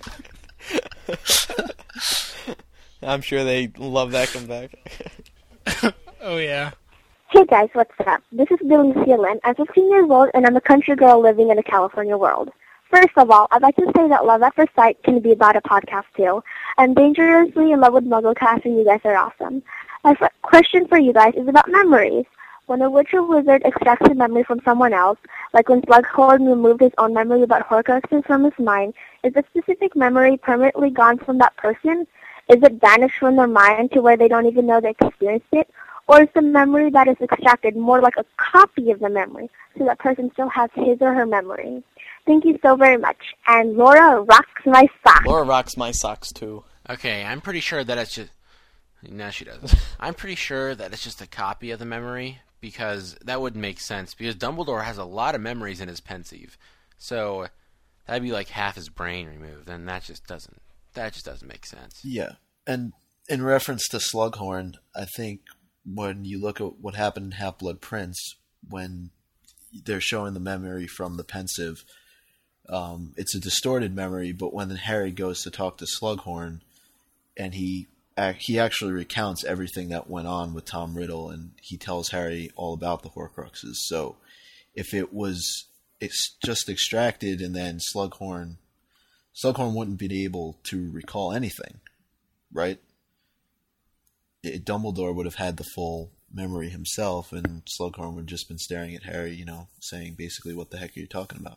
I'm sure they love that comeback. Oh, yeah. Hey guys, what's up? This is Billy Sealand. I'm fifteen years old and I'm a country girl living in a California world. First of all, I'd like to say that Love at First Sight can be about a podcast too. I'm dangerously in love with MuggleCast and you guys are awesome. My f- question for you guys is about memories. When a witch or wizard extracts a memory from someone else, like when Slughorn removed his own memory about Horcruxes from his mind, is the specific memory permanently gone from that person? Is it banished from their mind to where they don't even know they experienced it? Or is the memory that is extracted more like a copy of the memory, so that person still has his or her memory? Thank you so very much. And Laura rocks my socks. Laura rocks my socks, too. Okay, I'm pretty sure that it's just... No, she doesn't. I'm pretty sure that it's just a copy of the memory, because that wouldn't make sense, because Dumbledore has a lot of memories in his pensieve. So, that'd be like half his brain removed, and that just doesn't... That just doesn't make sense. Yeah, and in reference to Slughorn, I think when you look at what happened in Half-Blood Prince, when they're showing the memory from the pensive, um, it's a distorted memory, but when Harry goes to talk to Slughorn, and he he actually recounts everything that went on with Tom Riddle, and he tells Harry all about the Horcruxes. So if it was it's just extracted and then Slughorn... Slughorn wouldn't be able to recall anything, right? It, Dumbledore would have had the full memory himself, and Slughorn would have just been staring at Harry, you know, saying basically, what the heck are you talking about?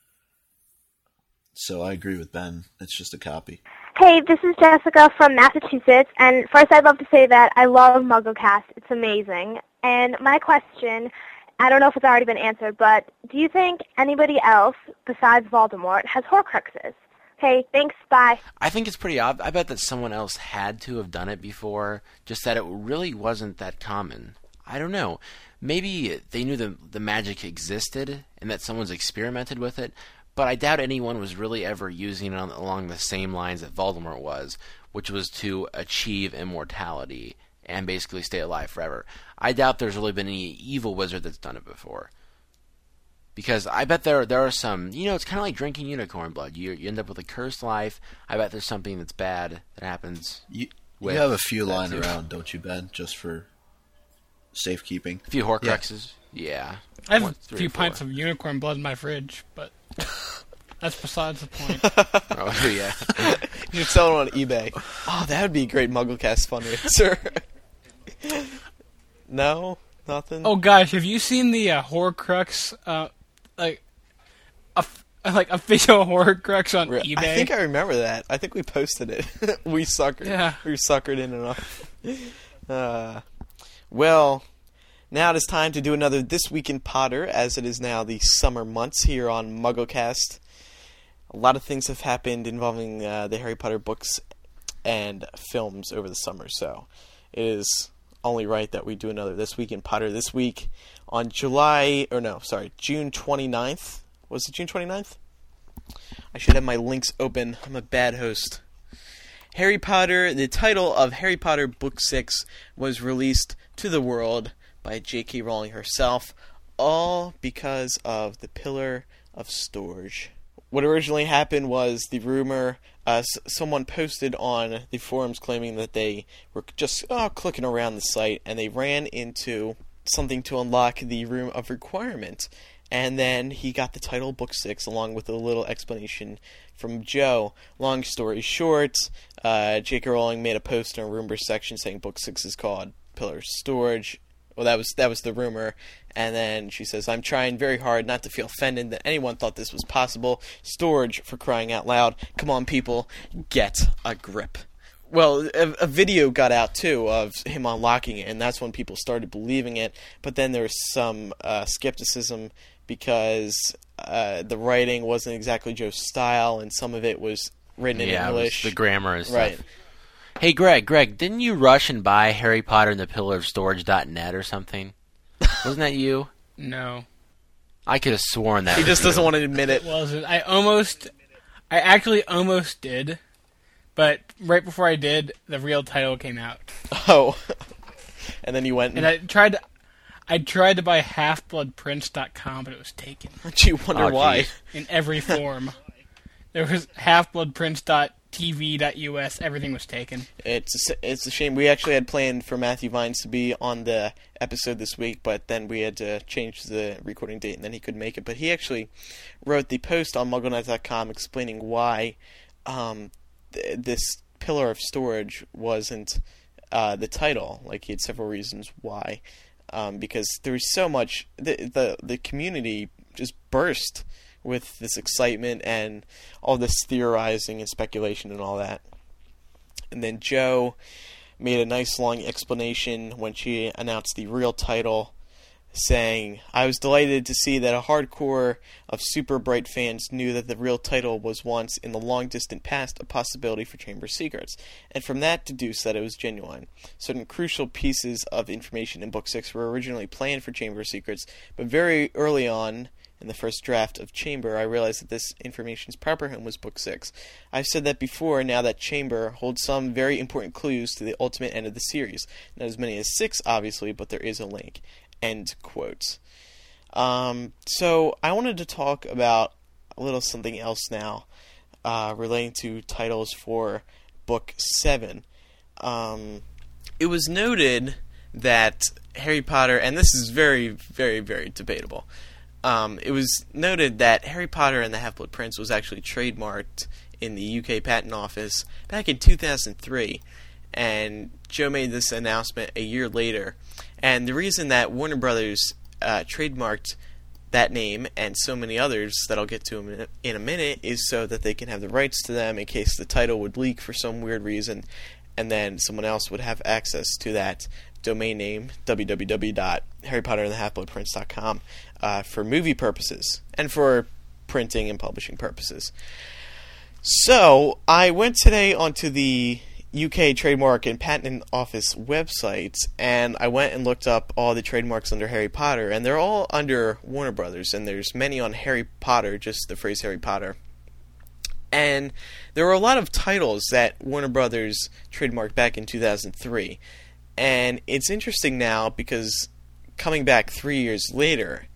So I agree with Ben. It's just a copy. Hey, this is Jessica from Massachusetts, and first I'd love to say that I love MuggleCast. It's amazing. And my question, I don't know if it's already been answered, but do you think anybody else besides Voldemort has Horcruxes? Okay, thanks, bye. I think it's pretty obvious. I bet that someone else had to have done it before, just that it really wasn't that common. I don't know. Maybe they knew the the magic existed and that someone's experimented with it, but I doubt anyone was really ever using it on, along the same lines that Voldemort was, which was to achieve immortality and basically stay alive forever. I doubt there's really been any evil wizard that's done it before. Because I bet there there are some, you know, it's kind of like drinking unicorn blood. You you end up with a cursed life. I bet there's something that's bad that happens. You, you with have a few that lying too. around, don't you, Ben? Just for safekeeping. A few Horcruxes. Yeah. I have One, a three, few four. pints of unicorn blood in my fridge, but that's besides the point. Oh yeah. You should sell it on eBay. Oh, that would be a great MuggleCast fundraiser. No? Nothing? Oh gosh, have you seen the uh, Horcrux, uh, like, a, like official Horcrux on Re- eBay? I think I remember that. I think we posted it. we suckered. Yeah. We suckered in enough. Uh, well, now it is time to do another This Week in Potter, as it is now the summer months here on MuggleCast. A lot of things have happened involving uh, the Harry Potter books and films over the summer, so it is only right that we do another This Week in Potter this week on July, or no, sorry, June twenty-ninth. Was it June twenty-ninth? I should have my links open. I'm a bad host. Harry Potter, the title of Harry Potter Book six was released to the world by J K Rowling herself, all because of the Pillar of Storage. What originally happened was the rumor, uh, s- someone posted on the forums claiming that they were just oh, clicking around the site, and they ran into something to unlock the Room of Requirement. And then he got the title Book six along with a little explanation from Joe. Long story short, uh, J K Rowling made a post in a rumor section saying Book six is called Pillar of Storage. Well, that was that was the rumor. And then she says, I'm trying very hard not to feel offended that anyone thought this was possible. Storage, for crying out loud. Come on, people, get a grip. Well, a, a video got out, too, of him unlocking it, and that's when people started believing it. But then there was some uh, skepticism because uh, the writing wasn't exactly Joe's style, and some of it was written in yeah, it was English. the grammar and stuff. Right. Hey, Greg, Greg, didn't you rush and buy Harry Potter and the Pillar of Storage dot net or something? Wasn't that you? No. I could have sworn that He was just you. doesn't want to admit it. It wasn't. I almost, I actually almost did, but right before I did, the real title came out. Oh. And then you went and... And I tried to, I tried to buy half blood prince dot com, but it was taken. Gee, wonder Oh, why. geez. In every form. There was half blood prince dot t v dot u s, everything was taken. It's a, it's a shame. We actually had planned for Matthew Vines to be on the episode this week, but then we had to change the recording date, and then he couldn't make it. But he actually wrote the post on Muggle Knight dot com explaining why um, th- this Pillar of Storage wasn't uh, the title. Like, he had several reasons why. Um, because there was so much... The, the, the community just burst with this excitement and all this theorizing and speculation and all that. And then Joe made a nice long explanation when she announced the real title, saying, I was delighted to see that a hardcore of Super Bright fans knew that the real title was once, in the long-distant past, a possibility for Chamber of Secrets, and from that deduced that it was genuine. Certain crucial pieces of information in Book six were originally planned for Chamber of Secrets, but very early on, in the first draft of Chamber, I realized that this information's proper home was Book six. I've said that before, now that Chamber holds some very important clues to the ultimate end of the series. Not as many as six, obviously, but there is a link. End quotes. Um, so, I wanted to talk about a little something else now, uh, relating to titles for Book seven. Um, it was noted that Harry Potter, and this is very, very, very debatable, Um, it was noted that Harry Potter and the Half-Blood Prince was actually trademarked in the U K Patent Office back in two thousand three, and Joe made this announcement a year later. And the reason that Warner Brothers uh, trademarked that name and so many others that I'll get to in a, in a minute is so that they can have the rights to them in case the title would leak for some weird reason, and then someone else would have access to that domain name, w w w dot harry potter and the half blood prince dot com, uh, for movie purposes and for printing and publishing purposes. So, I went today onto the U K Trademark and Patent Office websites, and I went and looked up all the trademarks under Harry Potter, and they're all under Warner Brothers, and there's many on Harry Potter, just the phrase Harry Potter. And there were a lot of titles that Warner Brothers trademarked back in two thousand three. And it's interesting now because coming back three years later,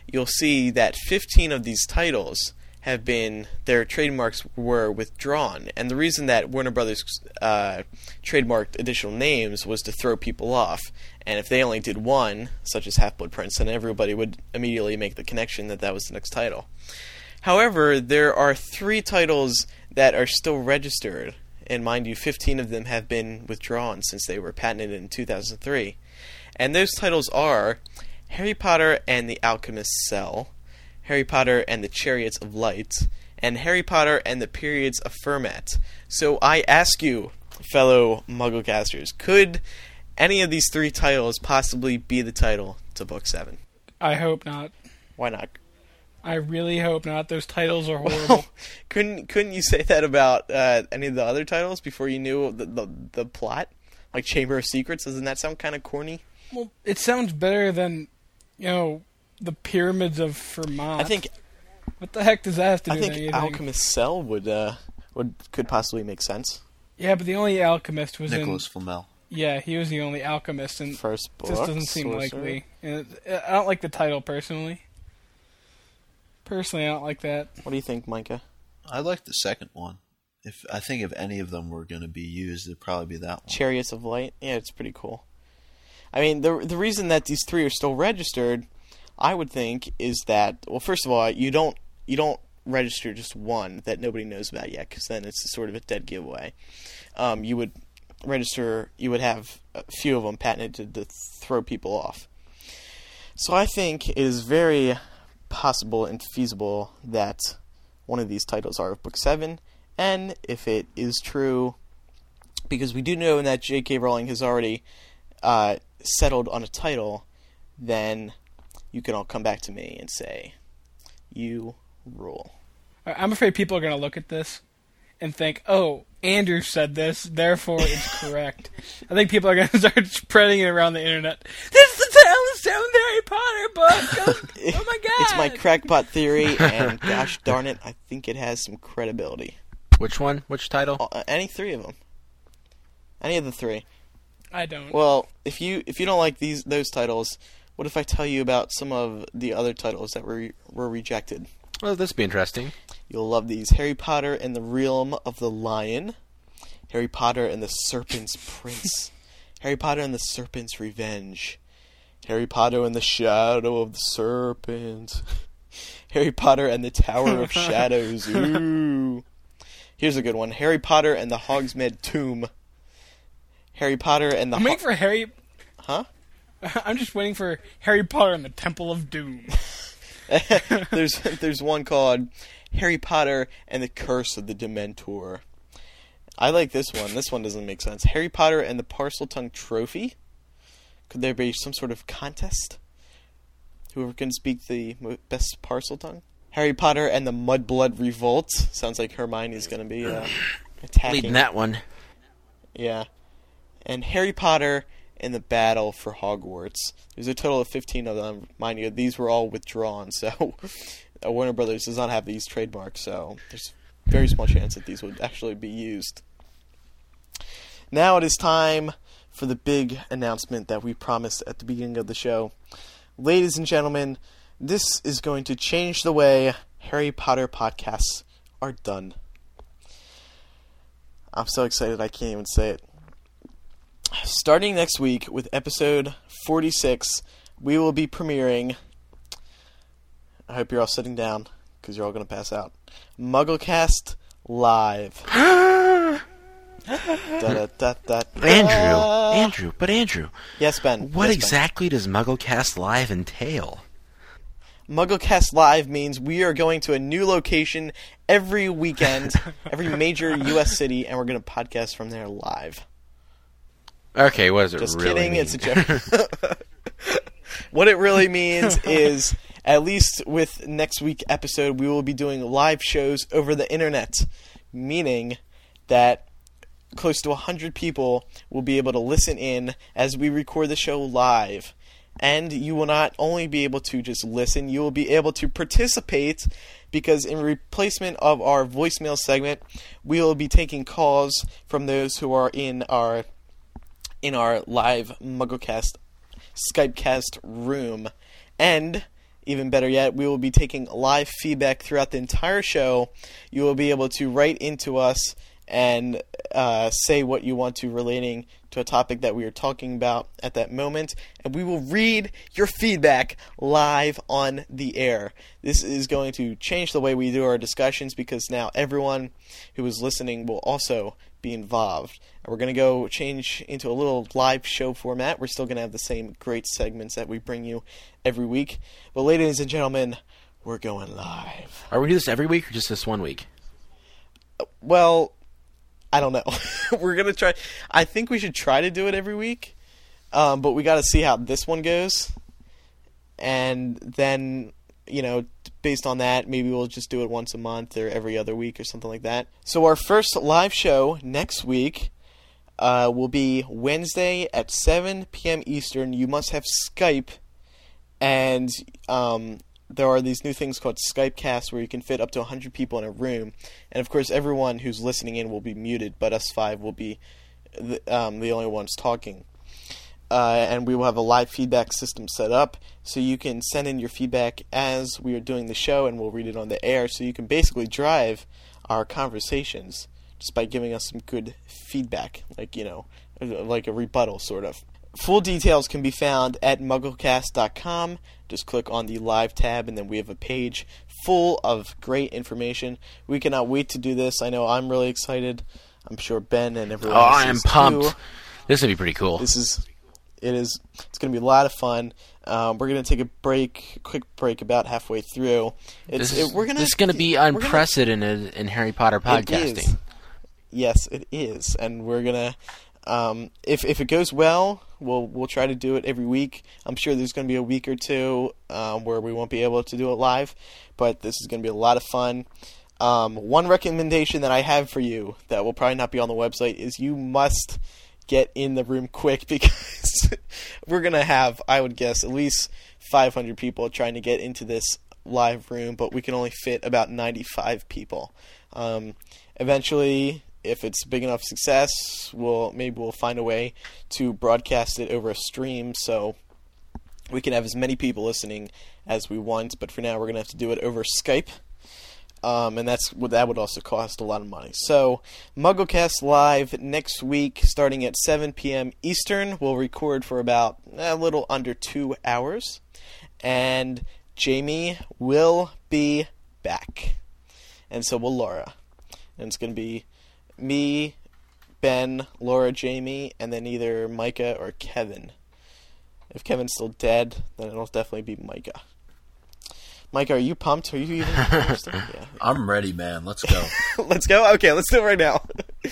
you'll see that fifteen of these titles have been, their trademarks were withdrawn. And the reason that Warner Brothers uh, trademarked additional names was to throw people off. And if they only did one, such as Half-Blood Prince, then everybody would immediately make the connection that that was the next title. However, there are three titles that are still registered. And mind you, fifteen of them have been withdrawn since they were patented in two thousand three. And those titles are Harry Potter and the Alchemist's Cell, Harry Potter and the Chariots of Light, and Harry Potter and the Periods of Fermat. So I ask you, fellow Mugglecasters, could any of these three titles possibly be the title to Book seven? I hope not. Why not? I really hope not. Those titles are horrible. Well, couldn't couldn't you say that about uh, any of the other titles before you knew the, the the plot? Like Chamber of Secrets? Doesn't that sound kind of corny? Well, it sounds better than, you know, the Pyramids of Fermat. I think. What the heck does that have to do I with think anything? Alchemist's Cell would uh, would could possibly make sense. Yeah, but the only alchemist was Nicholas in... Flamel. Yeah, he was the only alchemist, and First book, this doesn't seem sorcerer. likely. And it, I don't like the title, personally. Personally, I don't like that. What do you think, Micah? I like the second one. If I think if any of them were going to be used, it'd probably be that one. Chariots of Light? Yeah, it's pretty cool. I mean, the the reason that these three are still registered, I would think, is that, well, first of all, you don't you don't register just one that nobody knows about yet, because then it's sort of a dead giveaway. Um, you would register, you would have a few of them patented to throw people off. So I think it is very possible and feasible that one of these titles are of Book seven, and if it is true, because we do know that J K. Rowling has already uh, settled on a title, then you can all come back to me and say, you rule. I'm afraid people are going to look at this and think, oh, Andrew said this, therefore it's correct. I think people are going to start spreading it around the internet. This is the Tale of Seventh Harry Potter book! Oh, oh my god! It's my crackpot theory, and gosh darn it, I think it has some credibility. Which one? Which title? Uh, any three of them. Any of the three. I don't. Well, if you if you don't like these those titles, what if I tell you about some of the other titles that were were rejected? Well, this would be interesting. You'll love these. Harry Potter and the Realm of the Lion. Harry Potter and the Serpent's Prince. Harry Potter and the Serpent's Revenge. Harry Potter and the Shadow of the Serpent. Harry Potter and the Tower of Shadows. Ooh. Here's a good one. Harry Potter and the Hogsmeade Tomb. Harry Potter and the... I'm waiting for Harry... Huh? I'm just waiting for Harry Potter and the Temple of Doom. there's there's one called Harry Potter and the Curse of the Dementor. I like this one. This one doesn't make sense. Harry Potter and the Parseltongue Trophy. Could there be some sort of contest? Whoever can speak the best Parseltongue? Harry Potter and the Mudblood Revolt. Sounds like Hermione's going to be uh, attacking. Leading that one. Yeah. And Harry Potter and the Battle for Hogwarts. There's a total of fifteen of them. Mind you, these were all withdrawn, so Warner Brothers does not have these trademarks, so there's a very small chance that these would actually be used. Now it is time for the big announcement that we promised at the beginning of the show. Ladies and gentlemen, this is going to change the way Harry Potter podcasts are done. I'm so excited I can't even say it. Starting next week with episode forty-six, we will be premiering, I hope you're all sitting down, because you're all going to pass out, MuggleCast Live. da, da, da, da, Andrew, Andrew, but Andrew. Yes, Ben. What yes, exactly Ben. does MuggleCast Live entail? MuggleCast Live means we are going to a new location every weekend, every major U S city, and we're going to podcast from there live. Okay, what does it Just really kidding, mean? It's a joke. What it really means is, at least with next week's episode, we will be doing live shows over the internet, meaning that close to one hundred people will be able to listen in as we record the show live. And you will not only be able to just listen, you will be able to participate, because in replacement of our voicemail segment, we will be taking calls from those who are in our in our live MuggleCast Skypecast room. And even better yet, we will be taking live feedback throughout the entire show. You will be able to write into us and uh, say what you want to relating to a topic that we are talking about at that moment, and we will read your feedback live on the air. This is going to change the way we do our discussions because now everyone who is listening will also be involved. And we're going to go change into a little live show format. We're still going to have the same great segments that we bring you every week. But ladies and gentlemen, we're going live. Are we doing this every week or just this one week? Well, I don't know. We're going to try. I think we should try to do it every week, um, but we got to see how this one goes. And then, you know, based on that, maybe we'll just do it once a month or every other week or something like that. So our first live show next week uh, will be Wednesday at seven p.m. Eastern. You must have Skype, and um, there are these new things called Skypecast where you can fit up to one hundred people in a room. And, of course, everyone who's listening in will be muted, but us five will be the, um, the only ones talking. Uh, and we will have a live feedback system set up so you can send in your feedback as we are doing the show, and we'll read it on the air. So you can basically drive our conversations just by giving us some good feedback, like, you know, like a rebuttal, sort of. Full details can be found at mugglecast dot com. Just click on the live tab, and then we have a page full of great information. We cannot wait to do this. I know I'm really excited. I'm sure Ben and everyone Oh, else I am is pumped. too. This would be pretty cool. This is, it is, it's going to be a lot of fun. Um, we're going to take a break, quick break about halfway through. It's, This is, it, we're gonna, this is going to be unprecedented in Harry Potter podcasting. It is. Yes, it is, and we're gonna. Um, if if it goes well, we'll we'll try to do it every week. I'm sure there's going to be a week or two um, where we won't be able to do it live, but this is going to be a lot of fun. Um, one recommendation that I have for you that will probably not be on the website is you must get in the room quick because we're going to have, I would guess, at least five hundred people trying to get into this live room, but we can only fit about ninety-five people. Um, eventually, if it's big enough success, we'll maybe we'll find a way to broadcast it over a stream so we can have as many people listening as we want. But for now, we're going to have to do it over Skype, um, and that's that would also cost a lot of money. So MuggleCast Live next week, starting at seven p.m. Eastern. We'll record for about a little under two hours, and Jamie will be back, and so will Laura, and it's going to be me, Ben, Laura, Jamie, and then either Micah or Kevin. If Kevin's still dead, then it'll definitely be Micah. Micah, are you pumped? Are you even? Yeah. I'm ready, man. Let's go. Let's go? Okay, let's do it right now.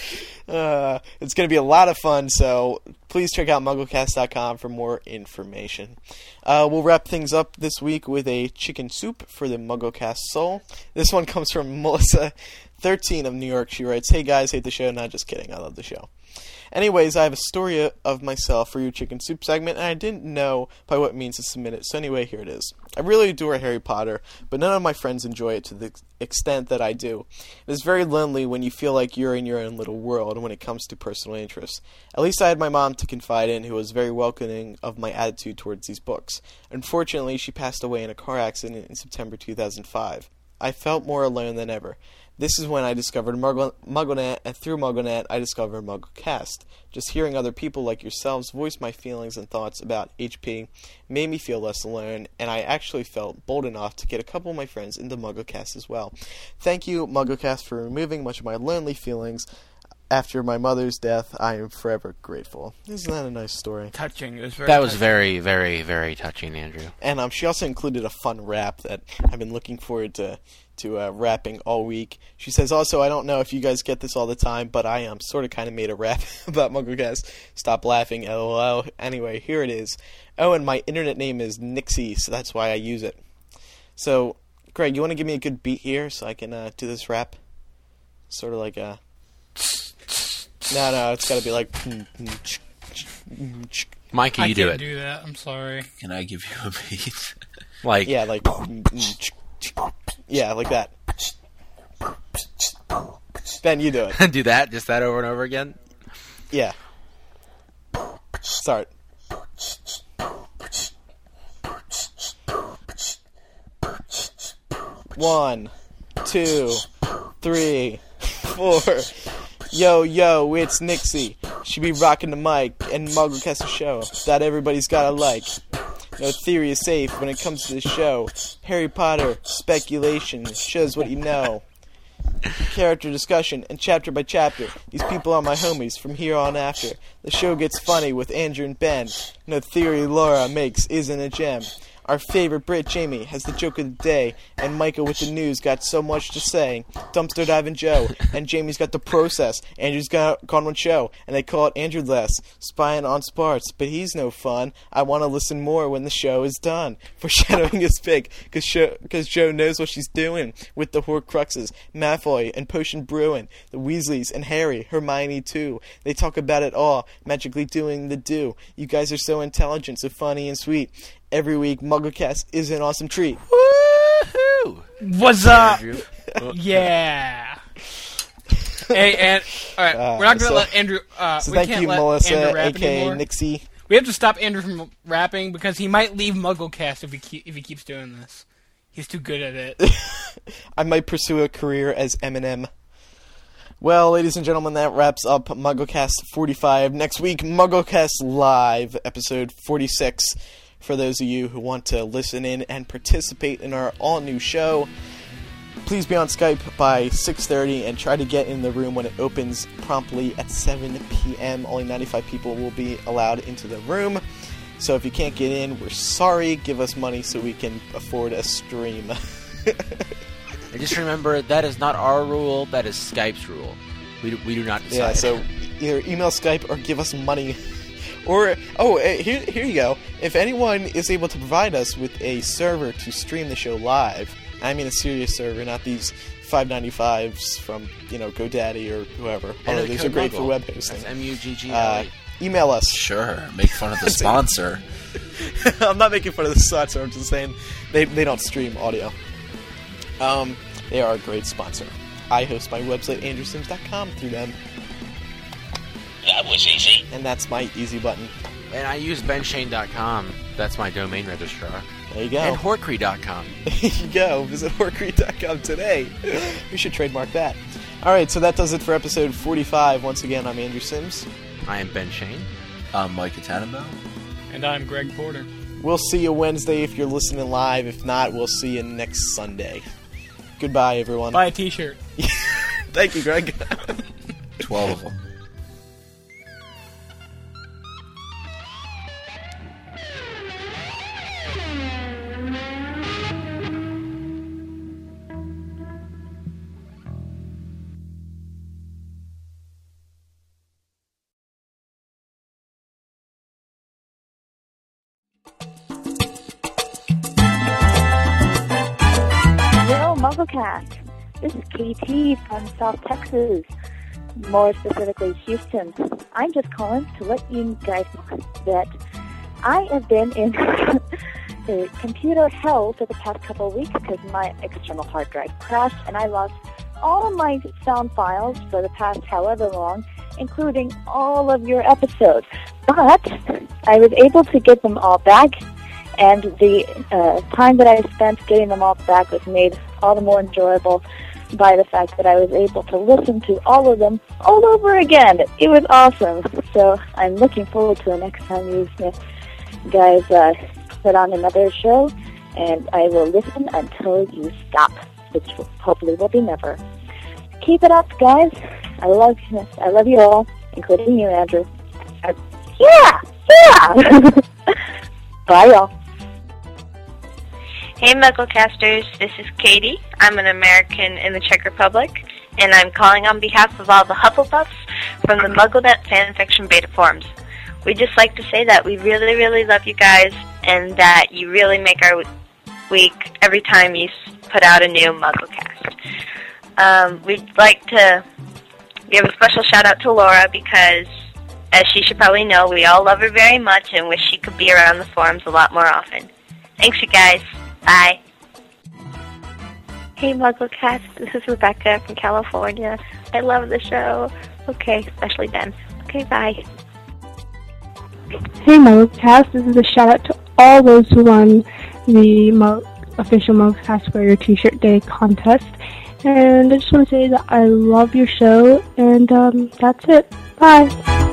uh, it's going to be a lot of fun, so please check out mugglecast dot com for more information. Uh, we'll wrap things up this week with a chicken soup for the MuggleCast soul. This one comes from Melissa thirteen of New York. She writes, "Hey guys, hate the show." Not just kidding, I love the show. Anyways, I have a story of myself for your chicken soup segment, and I didn't know by what means to submit it, so anyway, here it is. I really adore Harry Potter, but none of my friends enjoy it to the extent that I do. It is very lonely when you feel like you're in your own little world when it comes to personal interests. At least I had my mom to confide in, who was very welcoming of my attitude towards these books. Unfortunately, she passed away in a car accident in September two thousand five. I felt more alone than ever. This is when I discovered Muggle- MuggleNet, and through MuggleNet, I discovered MuggleCast. Just hearing other people like yourselves voice my feelings and thoughts about H P made me feel less alone, and I actually felt bold enough to get a couple of my friends into MuggleCast as well. Thank you, MuggleCast, for removing much of my lonely feelings. After my mother's death, I am forever grateful. Isn't that a nice story? Touching. It was very That was touching. very, very, very touching, Andrew. And um, she also included a fun rap that I've been looking forward to to uh, rapping all week. She says, also, I don't know if you guys get this all the time, but I um, sort of kind of made a rap about MuggleCast. Stop laughing, lol. Anyway, here it is. Oh, and my internet name is Nixie, so that's why I use it. So, Greg, you want to give me a good beat here so I can uh, do this rap? Sort of like a... No, no, it's got to be like... Mike, can you I do can't it? do that. I'm sorry. Can I give you a beat? Like, yeah, like... Yeah, like that. Ben, you do it. do that? Just that over and over again? Yeah. Start. One, two, three, four. Yo, yo, it's Nixie. She be rocking the mic and MuggleCast show that everybody's gotta like. No theory is safe when it comes to the show. Harry Potter, speculation, shows what you know. Character discussion, and chapter by chapter. These people are my homies from here on after. The show gets funny with Andrew and Ben. No theory Laura makes isn't a gem. Our favorite Brit, Jamie, has the joke of the day, and Micah with the news got so much to say. Dumpster Diving Joe, and Jamie's got the process. Andrew's got gone one show, and they call it Andrew Less. Spying on Sparts, but he's no fun. I want to listen more when the show is done. Foreshadowing is big, because Joe knows what she's doing with the Horcruxes, Malfoy, and Potion Brewing, the Weasleys, and Harry, Hermione too. They talk about it all, magically doing the do. You guys are so intelligent, so funny and sweet. Every week, MuggleCast is an awesome treat. Woohoo! What's up? Yeah. Hey, and all right, Uh, we're not gonna so- let Andrew. Uh, So we thank can't you, let Melissa, Andrew rap aka anymore. Nixie. We have to stop Andrew from rapping because he might leave MuggleCast if he keep, if he keeps doing this. He's too good at it. I might pursue a career as Eminem. Well, ladies and gentlemen, that wraps up MuggleCast forty-five. Next week, MuggleCast Live, episode forty-six. For those of you who want to listen in and participate in our all-new show, please be on Skype by six thirty and try to get in the room when it opens promptly at seven p.m. Only ninety-five people will be allowed into the room. So if you can't get in, we're sorry. Give us money so we can afford a stream. And just remember, that is not our rule, that is Skype's rule. We do, we do not decide. Yeah, so either email Skype or give us money. Or, oh, eh, here, here you go. If anyone is able to provide us with a server to stream the show live, I mean a serious server, not these five ninety-fives from, you know, GoDaddy or whoever. Although those are great for web hosting. That's M U G G L Uh, E. email us. Sure, make fun of the sponsor. I'm not making fun of the sponsor, I'm just saying they, they don't stream audio. Um, they are a great sponsor. I host my website, andrew sims dot com, through them. That was easy. And that's my easy button. And I use ben shane dot com. That's my domain registrar. There you go. And horcree dot com. There you go. Visit horcree dot com today. We should trademark that. Alright, so that does it for episode forty-five. Once again, I'm Andrew Sims. I am Ben Shane. I'm Micah Tannenbaum. And I'm Greg Porter. We'll see you Wednesday if you're listening live. If not, we'll see you next Sunday. Goodbye, everyone. Buy a t-shirt. Thank you, Greg. Twelve of them. Hello, MuggleCast. This is K T from South Texas, more specifically Houston. I'm just calling to let you guys know that I have been in the computer hell for the past couple of weeks because my external hard drive crashed and I lost all of my sound files for the past however long, including all of your episodes. But I was able to get them all back, and the uh, time that I spent getting them all back was made all the more enjoyable by the fact that I was able to listen to all of them all over again. It was awesome. So I'm looking forward to the next time you guys uh, put on another show, and I will listen until you stop, which hopefully will be never. Keep it up, guys. I love you. I love you all, including you, Andrew. Uh, yeah, yeah. Bye, y'all. Hey, MuggleCasters, this is Katie. I'm an American in the Czech Republic, and I'm calling on behalf of all the Hufflepuffs from the MuggleNet fanfiction beta forums. We'd just like to say that we really, really love you guys, and that you really make our week every time you put out a new MuggleCast. Um, we'd like to give a special shout-out to Laura because, as she should probably know, we all love her very much and wish she could be around the forums a lot more often. Thanks, you guys. Bye. Hey, MuggleCast. This is Rebecca from California. I love the show. Okay, especially Ben. Okay, bye. Hey, MuggleCast. This is a shout out to all those who run the Mug- official MuggleCast Wear Your T-Shirt Day contest. And I just want to say that I love your show, and um, that's it. Bye.